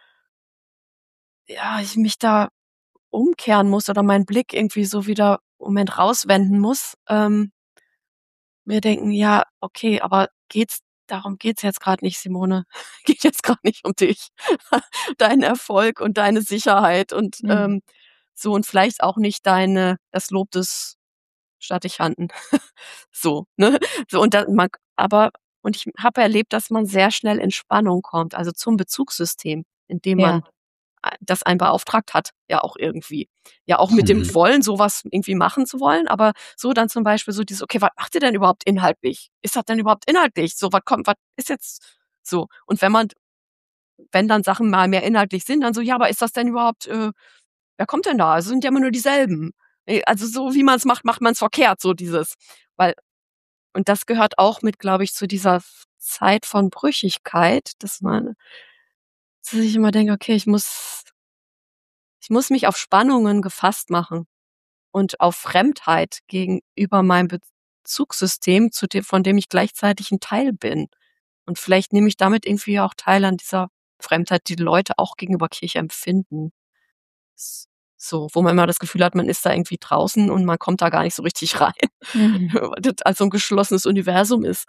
ja, ich mich da umkehren muss oder meinen Blick irgendwie so wieder Moment rauswenden muss, ähm mir denken: „Ja, okay, aber geht's darum geht's jetzt grad nicht, Simone. Geht jetzt grad nicht um dich, deinen Erfolg und deine Sicherheit und, Mhm. ähm, so und vielleicht auch nicht deine das Lob des Stadtdechanten.“ So, ne? So und dann man aber und ich habe erlebt, dass man sehr schnell in Spannung kommt, also zum Bezugssystem, in dem man Ja. a das einen beauftragt hat, ja auch irgendwie. Ja, auch mit dem Mhm. Wollen, so was irgendwie machen zu wollen, aber so dann zum Beispiel so dieses: „Okay, was macht ihr denn überhaupt inhaltlich? Ist das denn überhaupt inhaltlich? So, was kommt was ist jetzt“ so. Und wenn man wenn dann Sachen mal mehr inhaltlich sind, dann so: „Ja, aber ist das denn überhaupt äh, wer kommt denn da? Es sind ja immer nur dieselben.“ Äh, also so wie man's macht, macht man's verkehrt, so dieses. Weil und das gehört auch mit, glaube ich, zu dieser F Zeit von Brüchigkeit, dass man dass ich immer denke: „Okay, ich muss ich muss mich auf Spannungen gefasst machen und auf Fremdheit gegenüber meinem Bezugssystem, zu dem von dem ich gleichzeitig 'n Teil bin.“ Und vielleicht nehme ich damit irgendwie auch teil an dieser Fremdheit, die Leute auch gegenüber Kirche empfinden. S so, wo man immer das Gefühl hat, man ist da irgendwie draußen und man kommt da gar nicht so richtig rein, Mhm. weil das als so 'n geschlossenes Universum ist.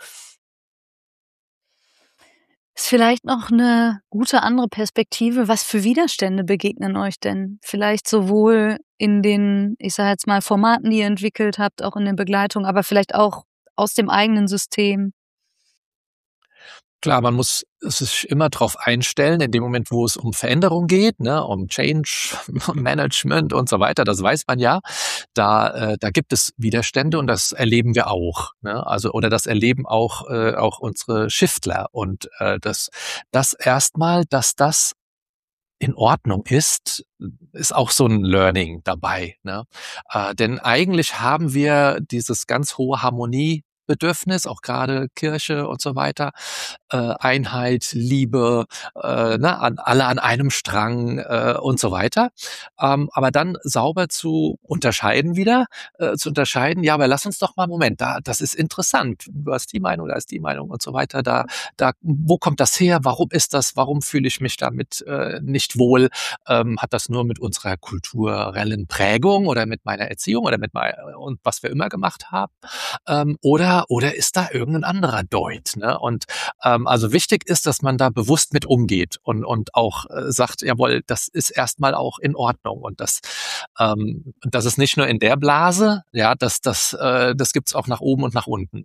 Ist vielleicht noch 'ne gute andere Perspektive. Was für Widerstände begegnen euch denn? Vielleicht sowohl in den, ich sage jetzt mal, Formaten, die ihr entwickelt habt, auch in der Begleitung, aber vielleicht auch aus dem eigenen System? Klar, man muss sich immer drauf einstellen, in dem Moment, wo es um Veränderung geht, ne, um Change Management und so weiter, das weiß man ja. Da äh, da gibt es Widerstände und das erleben wir auch, ne? Also oder das erleben auch äh, auch unsere Schiftler und, äh, das das erst mal, dass das in Ordnung ist, ist auch so 'n Learning dabei, ne? Äh, denn eigentlich haben wir dieses ganz hohe Harmoniebedürfnis, auch grade Kirche und so weiter, äh, Einheit, Liebe, äh, ne, an alle an einem Strang, äh, und so weiter. Ähm, aber dann sauber zu unterscheiden wieder äh, zu unterscheiden: „Ja, aber lass uns doch mal Moment, da das ist interessant. Du hast die Meinung, da ist die Meinung und so weiter. Da da wo kommt das her? Warum ist das? Warum fühle ich mich damit äh, nicht wohl? Ähm, hat das nur mit unserer kulturellen Prägung oder mit meiner Erziehung oder mit mei und was wir immer gemacht haben? Ähm, oder oder ist da irgend 'n anderer Deut“, ne? Und, ähm, also wichtig ist, dass man da bewusst mit umgeht und und auch, äh, sagt: „Jawohl, das ist erst mal auch in Ordnung.“ Und das ähm, das ist nicht nur in der Blase, ja, das das äh, das gibt's auch nach oben und nach unten.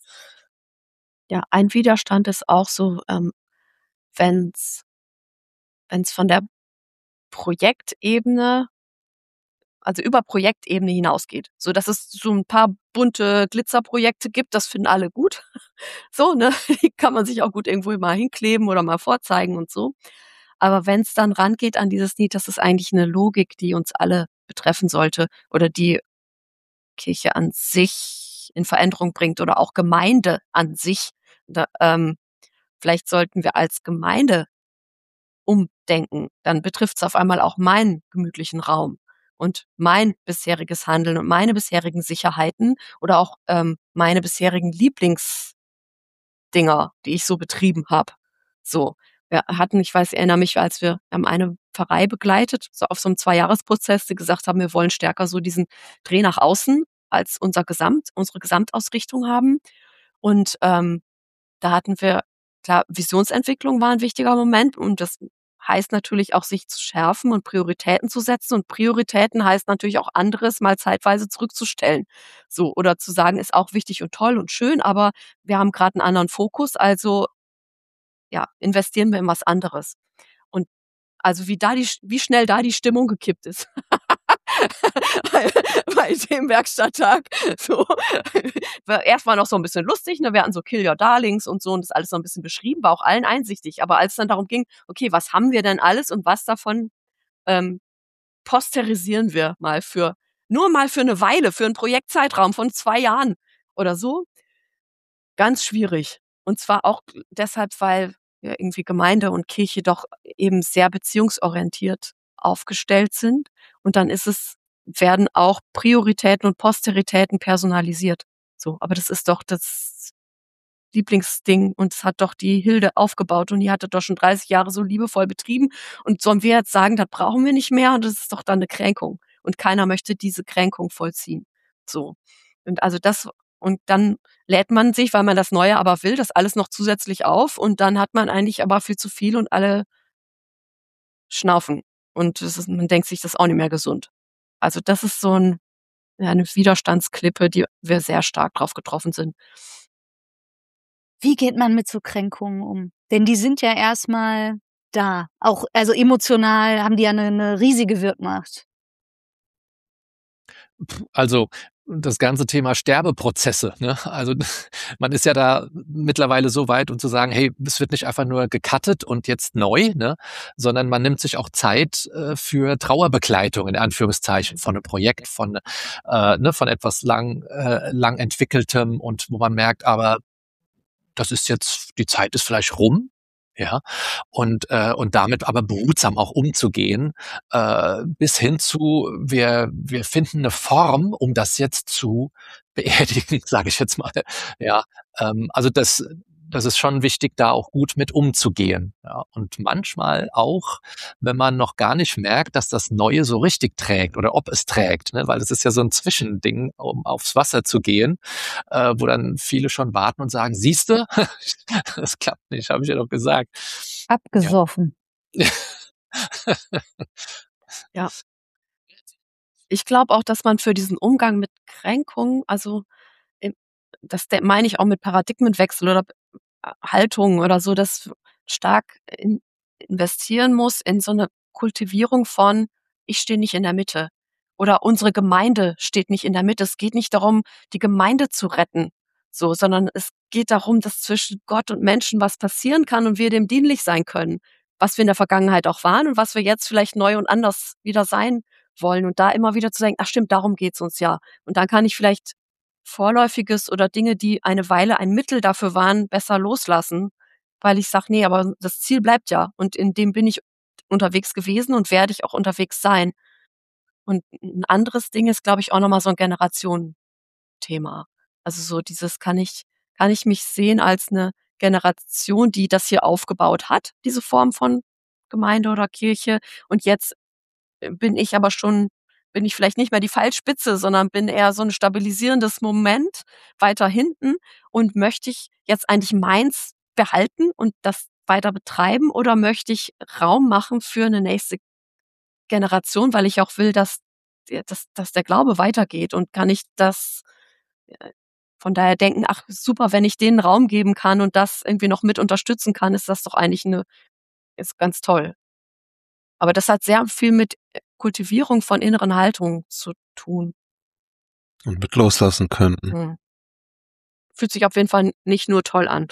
Ja, ein Widerstand ist auch so, ähm, wenn's wenn's von der Projektebene also über Projektebene hinausgeht, sodass es so 'n paar bunte Glitzerprojekte gibt, das finden alle gut. So, ne? Die kann man sich auch gut irgendwo mal hinkleben oder mal vorzeigen und so. Aber wenn's dann rangeht an dieses: „Ne, das ist eigentlich 'ne Logik, die uns alle betreffen sollte oder die Kirche an sich in Veränderung bringt oder auch Gemeinde an sich, da ähm, vielleicht sollten wir als Gemeinde umdenken. Dann betrifft's auf einmal auch meinen gemütlichen Raum und mein bisheriges Handeln und meine bisherigen Sicherheiten oder auch, ähm, meine bisherigen Lieblingsdinger, die ich so betrieben habe.“ So, wir hatten ich weiß ich erinnere mich, als wir haben eine Pfarrei begleitet, so auf so einem Zweijahresprozess, die gesagt haben, wir wollen stärker so diesen Dreh nach außen als unser Gesamt, unsere Gesamtausrichtung haben. Und ähm, da hatten wir, klar, Visionsentwicklung war ein wichtiger Moment und das heißt natürlich auch, sich zu schärfen und Prioritäten zu setzen. Und Prioritäten heißt natürlich auch anderes mal zeitweise zurückzustellen. So, oder zu sagen, ist auch wichtig und toll und schön, aber wir haben gerade einen anderen Fokus, also ja, investieren wir in was anderes. Und also wie da die, wie schnell da die Stimmung gekippt ist. bei, bei dem Werkstatttag. So. War erstmal noch so ein bisschen lustig, ne? Wir hatten so Kill Your Darlings und so und das alles so ein bisschen beschrieben, war auch allen einsichtig. Aber als es dann darum ging, okay, was haben wir denn alles und was davon ähm, posterisieren wir mal für, nur mal für eine Weile, für einen Projektzeitraum von zwei Jahren oder so, ganz schwierig. Und zwar auch deshalb, weil ja irgendwie Gemeinde und Kirche doch eben sehr beziehungsorientiert aufgestellt sind. Und dann ist es, werden auch Prioritäten und Posteritäten personalisiert. So, aber das ist doch das Lieblingsding und das hat doch die Hilde aufgebaut und die hatte doch schon dreißig Jahre so liebevoll betrieben und sollen wir jetzt sagen, das brauchen wir nicht mehr und das ist doch dann eine Kränkung und keiner möchte diese Kränkung vollziehen. So. Und also das, und dann lädt man sich, weil man das Neue aber will, das alles noch zusätzlich auf und dann hat man eigentlich aber viel zu viel und alle schnaufen und das ist, man denkt sich, das ist auch nicht mehr gesund. Also das ist so ein, ja, eine Widerstandsklippe, die wir sehr stark drauf getroffen sind. Wie geht man mit so Kränkungen um? Denn die sind ja erstmal da. Auch, also emotional haben die ja eine, eine riesige Wirkmacht. Also das ganze Thema Sterbeprozesse, ne? Also man ist ja da mittlerweile so weit, um zu sagen, hey, es wird nicht einfach nur gecuttet und jetzt neu, ne? Sondern man nimmt sich auch Zeit äh, für Trauerbegleitung in Anführungszeichen von einem Projekt, von äh, ne, von etwas lang äh, lang entwickeltem und wo man merkt, aber das ist jetzt, die Zeit ist vielleicht rum, ja, und äh, und damit aber behutsam auch umzugehen, äh, bis hin zu wir wir finden eine Form, um das jetzt zu beerdigen, sage ich jetzt mal, ja, ähm, also das das ist schon wichtig, da auch gut mit umzugehen, ja, und manchmal auch, wenn man noch gar nicht merkt, dass das Neue so richtig trägt oder ob es trägt, ne, weil das ist ja so ein Zwischending, um aufs Wasser zu gehen, äh, wo dann viele schon warten und sagen, siehste, das klappt nicht, habe ich ja doch gesagt. Abgesoffen. Ja. Ja. Ich glaube auch, dass man für diesen Umgang mit Kränkungen, also im, das de- meine ich auch mit Paradigmenwechsel oder äh, Haltung oder so, das stark in, investieren muss in so eine Kultivierung von, ich stehe nicht in der Mitte oder unsere Gemeinde steht nicht in der Mitte. Es geht nicht darum, die Gemeinde zu retten, so, sondern es geht darum, dass zwischen Gott und Menschen was passieren kann und wir dem dienlich sein können, was wir in der Vergangenheit auch waren und was wir jetzt vielleicht neu und anders wieder sein wollen und da immer wieder zu denken, ach stimmt, darum geht's uns ja. Und dann kann ich vielleicht Vorläufiges oder Dinge, die eine Weile ein Mittel dafür waren, besser loslassen, weil ich sage, nee, aber das Ziel bleibt ja und in dem bin ich unterwegs gewesen und werde ich auch unterwegs sein. Und ein anderes Ding ist, glaube ich, auch nochmal so ein Generationenthema. Also so dieses, kann ich, kann ich mich sehen als eine Generation, die das hier aufgebaut hat, diese Form von Gemeinde oder Kirche und jetzt bin ich aber schon, bin ich vielleicht nicht mehr die Pfeilspitze, sondern bin eher so ein stabilisierendes Moment weiter hinten und möchte ich jetzt eigentlich meins behalten und das weiter betreiben oder möchte ich Raum machen für eine nächste Generation, weil ich auch will, dass, dass, dass der Glaube weitergeht und kann ich das äh, von daher denken, ach super, wenn ich denen Raum geben kann und das irgendwie noch mit unterstützen kann, ist das doch eigentlich eine, ist ganz toll. Aber das hat sehr viel mit Kultivierung von inneren Haltungen zu tun. Und mit loslassen könnten. Hm. Fühlt sich auf jeden Fall nicht nur toll an.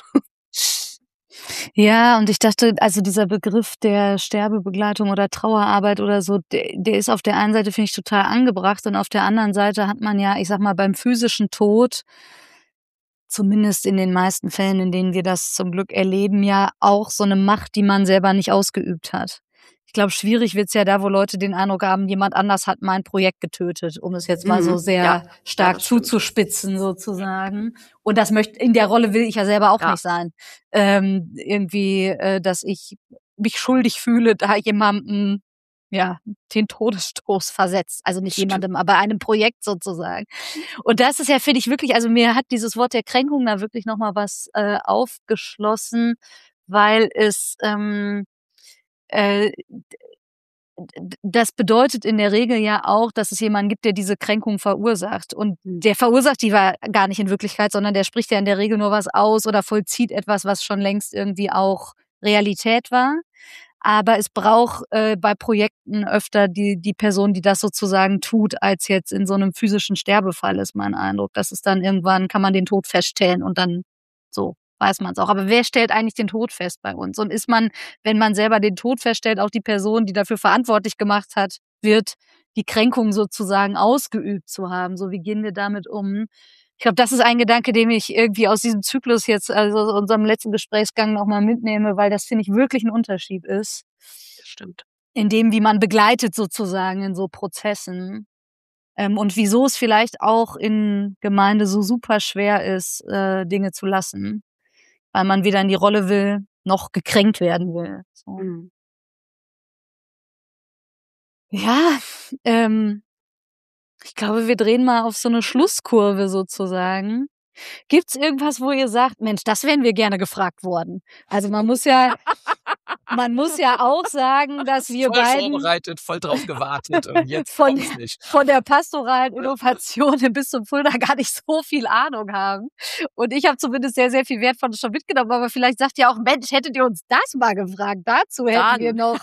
Ja, und ich dachte, also dieser Begriff der Sterbebegleitung oder Trauerarbeit oder so, der, der ist auf der einen Seite, finde ich, total angebracht und auf der anderen Seite hat man ja, ich sag mal, beim physischen Tod, zumindest in den meisten Fällen, in denen wir das zum Glück erleben, ja auch so eine Macht, die man selber nicht ausgeübt hat. Ich glaube, schwierig wird's ja da, wo Leute den Eindruck haben, jemand anders hat mein Projekt getötet, um es jetzt mal Mhm. so sehr Ja. stark Ja, das stimmt. zuzuspitzen sozusagen. Und das möchte, in der Rolle will ich ja selber auch Ja. nicht sein. Ähm, irgendwie, äh, dass ich mich schuldig fühle, da jemandem ja, den Todesstoß versetzt. Also nicht Stimmt. jemandem, aber einem Projekt sozusagen. Und das ist ja, finde ich wirklich, also mir hat dieses Wort der Kränkung da wirklich nochmal was äh, aufgeschlossen, weil es ähm, äh, das bedeutet in der Regel ja auch, dass es jemanden gibt, der diese Kränkung verursacht. Und der verursacht die war gar nicht in Wirklichkeit, sondern der spricht ja in der Regel nur was aus oder vollzieht etwas, was schon längst irgendwie auch Realität war. Aber es braucht äh, bei Projekten öfter die, die Person, die das sozusagen tut, als jetzt in so einem physischen Sterbefall, ist mein Eindruck. Das ist dann irgendwann, kann man den Tod feststellen und dann so weiß man es auch. Aber wer stellt eigentlich den Tod fest bei uns? Und ist man, wenn man selber den Tod feststellt, auch die Person, die dafür verantwortlich gemacht hat, wird, die Kränkung sozusagen ausgeübt zu haben? So, wie gehen wir damit um? Ich glaube, das ist ein Gedanke, den ich irgendwie aus diesem Zyklus jetzt, also aus unserem letzten Gesprächsgang nochmal mitnehme, weil das, finde ich, wirklich ein Unterschied ist. Das stimmt. In dem, wie man begleitet sozusagen in so Prozessen. Ähm, und wieso es vielleicht auch in Gemeinde so super schwer ist, äh, Dinge zu lassen. Weil man weder in die Rolle will, noch gekränkt werden will. So. Mhm. Ja, ähm, ich glaube, wir drehen mal auf so eine Schlusskurve sozusagen. Gibt's irgendwas, wo ihr sagt, Mensch, das wären wir gerne gefragt worden? Also man muss ja, man muss ja auch sagen, dass wir Voll beiden vorbereitet, voll drauf gewartet und jetzt von, kommt's nicht. von der pastoralen Innovation im Bistum Fulda gar nicht so viel Ahnung haben. Und ich habe zumindest sehr, sehr viel Wertvolles schon mitgenommen. Aber vielleicht sagt ihr auch, Mensch, hättet ihr uns das mal gefragt? Dazu hätten Dann. wir noch...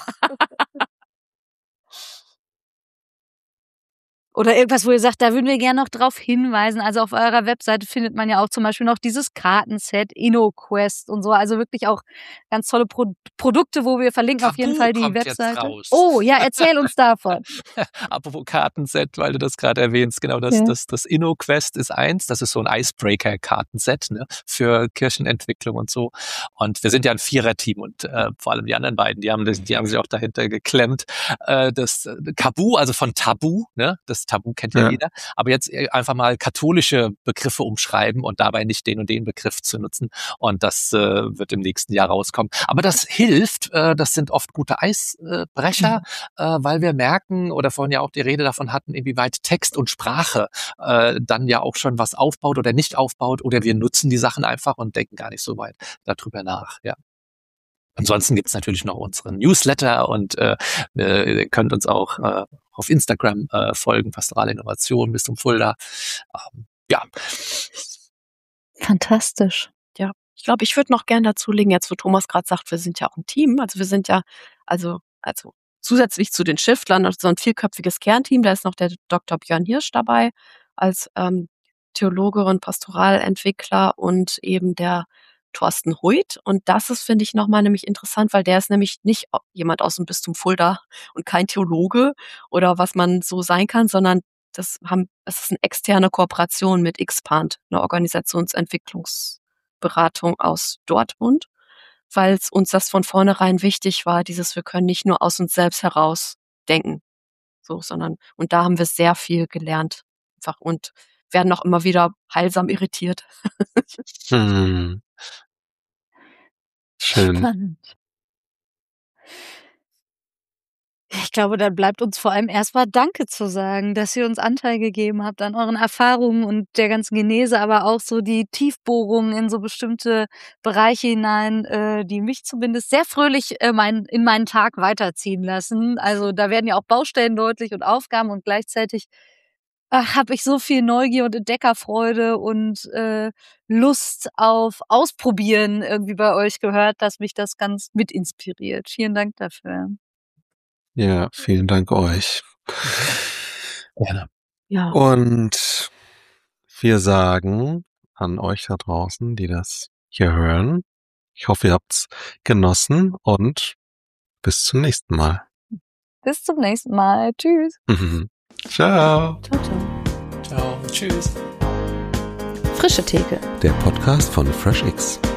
Oder irgendwas, wo ihr sagt, da würden wir gerne noch drauf hinweisen. Also auf eurer Webseite findet man ja auch zum Beispiel noch dieses Kartenset, InnoQuest und so. Also wirklich auch ganz tolle Pro- Produkte, wo wir verlinken auf jeden Tabu Fall die kommt jetzt Webseite. raus. Oh, ja, erzähl uns davon. Apropos Kartenset, weil du das gerade erwähnst, genau, das, Ja. das, das InnoQuest ist eins, das ist so ein Icebreaker-Kartenset, ne, für Kirchenentwicklung und so. Und wir sind ja ein Vierer-Team und äh, vor allem die anderen beiden, die haben, das, die haben sich auch dahinter geklemmt. Äh, das äh, Kabu, also von Tabu, ne, das Tabu kennt ja, Ja. jeder, aber jetzt äh, einfach mal katholische Begriffe umschreiben und dabei nicht den und den Begriff zu nutzen. Und das äh, wird im nächsten Jahr rauskommen. Aber das hilft, äh, das sind oft gute Eisbrecher, äh, weil wir merken, oder vorhin ja auch die Rede davon hatten, inwieweit Text und Sprache äh, dann ja auch schon was aufbaut oder nicht aufbaut, oder wir nutzen die Sachen einfach und denken gar nicht so weit darüber nach, ja. Ansonsten gibt's natürlich noch unseren Newsletter und äh, ihr könnt uns auch äh, auf Instagram äh, folgen, Pastorale Innovation, Bistum Fulda. Ähm, ja. Fantastisch. Ja, ich glaube, ich würde noch gern dazulegen, jetzt wo Thomas gerade sagt, wir sind ja auch ein Team. Also wir sind ja, also, also zusätzlich zu den Stiftlern so ein vierköpfiges Kernteam. Da ist noch der Doktor Björn Hirsch dabei als ähm, Theologe und Pastoralentwickler und eben der Thorsten Huit. Und das ist, finde ich, nochmal nämlich interessant, weil der ist nämlich nicht jemand aus dem Bistum Fulda und kein Theologe oder was man so sein kann, sondern das haben, es ist eine externe Kooperation mit Xpand, eine Organisationsentwicklungsberatung aus Dortmund, weil es uns das von vornherein wichtig war, dieses, wir können nicht nur aus uns selbst heraus denken, so, sondern, und da haben wir sehr viel gelernt, einfach, und werden auch immer wieder heilsam irritiert. Hm. Schön. Spannend. Ich glaube, dann bleibt uns vor allem erstmal Danke zu sagen, dass ihr uns Anteil gegeben habt an euren Erfahrungen und der ganzen Genese, aber auch so die Tiefbohrungen in so bestimmte Bereiche hinein, äh, die mich zumindest sehr fröhlich äh, mein, in meinen Tag weiterziehen lassen. Also da werden ja auch Baustellen deutlich und Aufgaben, und gleichzeitig habe ich so viel Neugier und Entdeckerfreude und äh, Lust auf Ausprobieren irgendwie bei euch gehört, dass mich das ganz mit inspiriert. Vielen Dank dafür. Ja, vielen Dank euch. Gerne. Ja. Und wir sagen an euch da draußen, die das hier hören, ich hoffe, ihr habt's genossen und bis zum nächsten Mal. Bis zum nächsten Mal. Tschüss. Ciao. Ciao, ciao. Ciao. Tschüss. Frische Theke. Der Podcast von FreshX.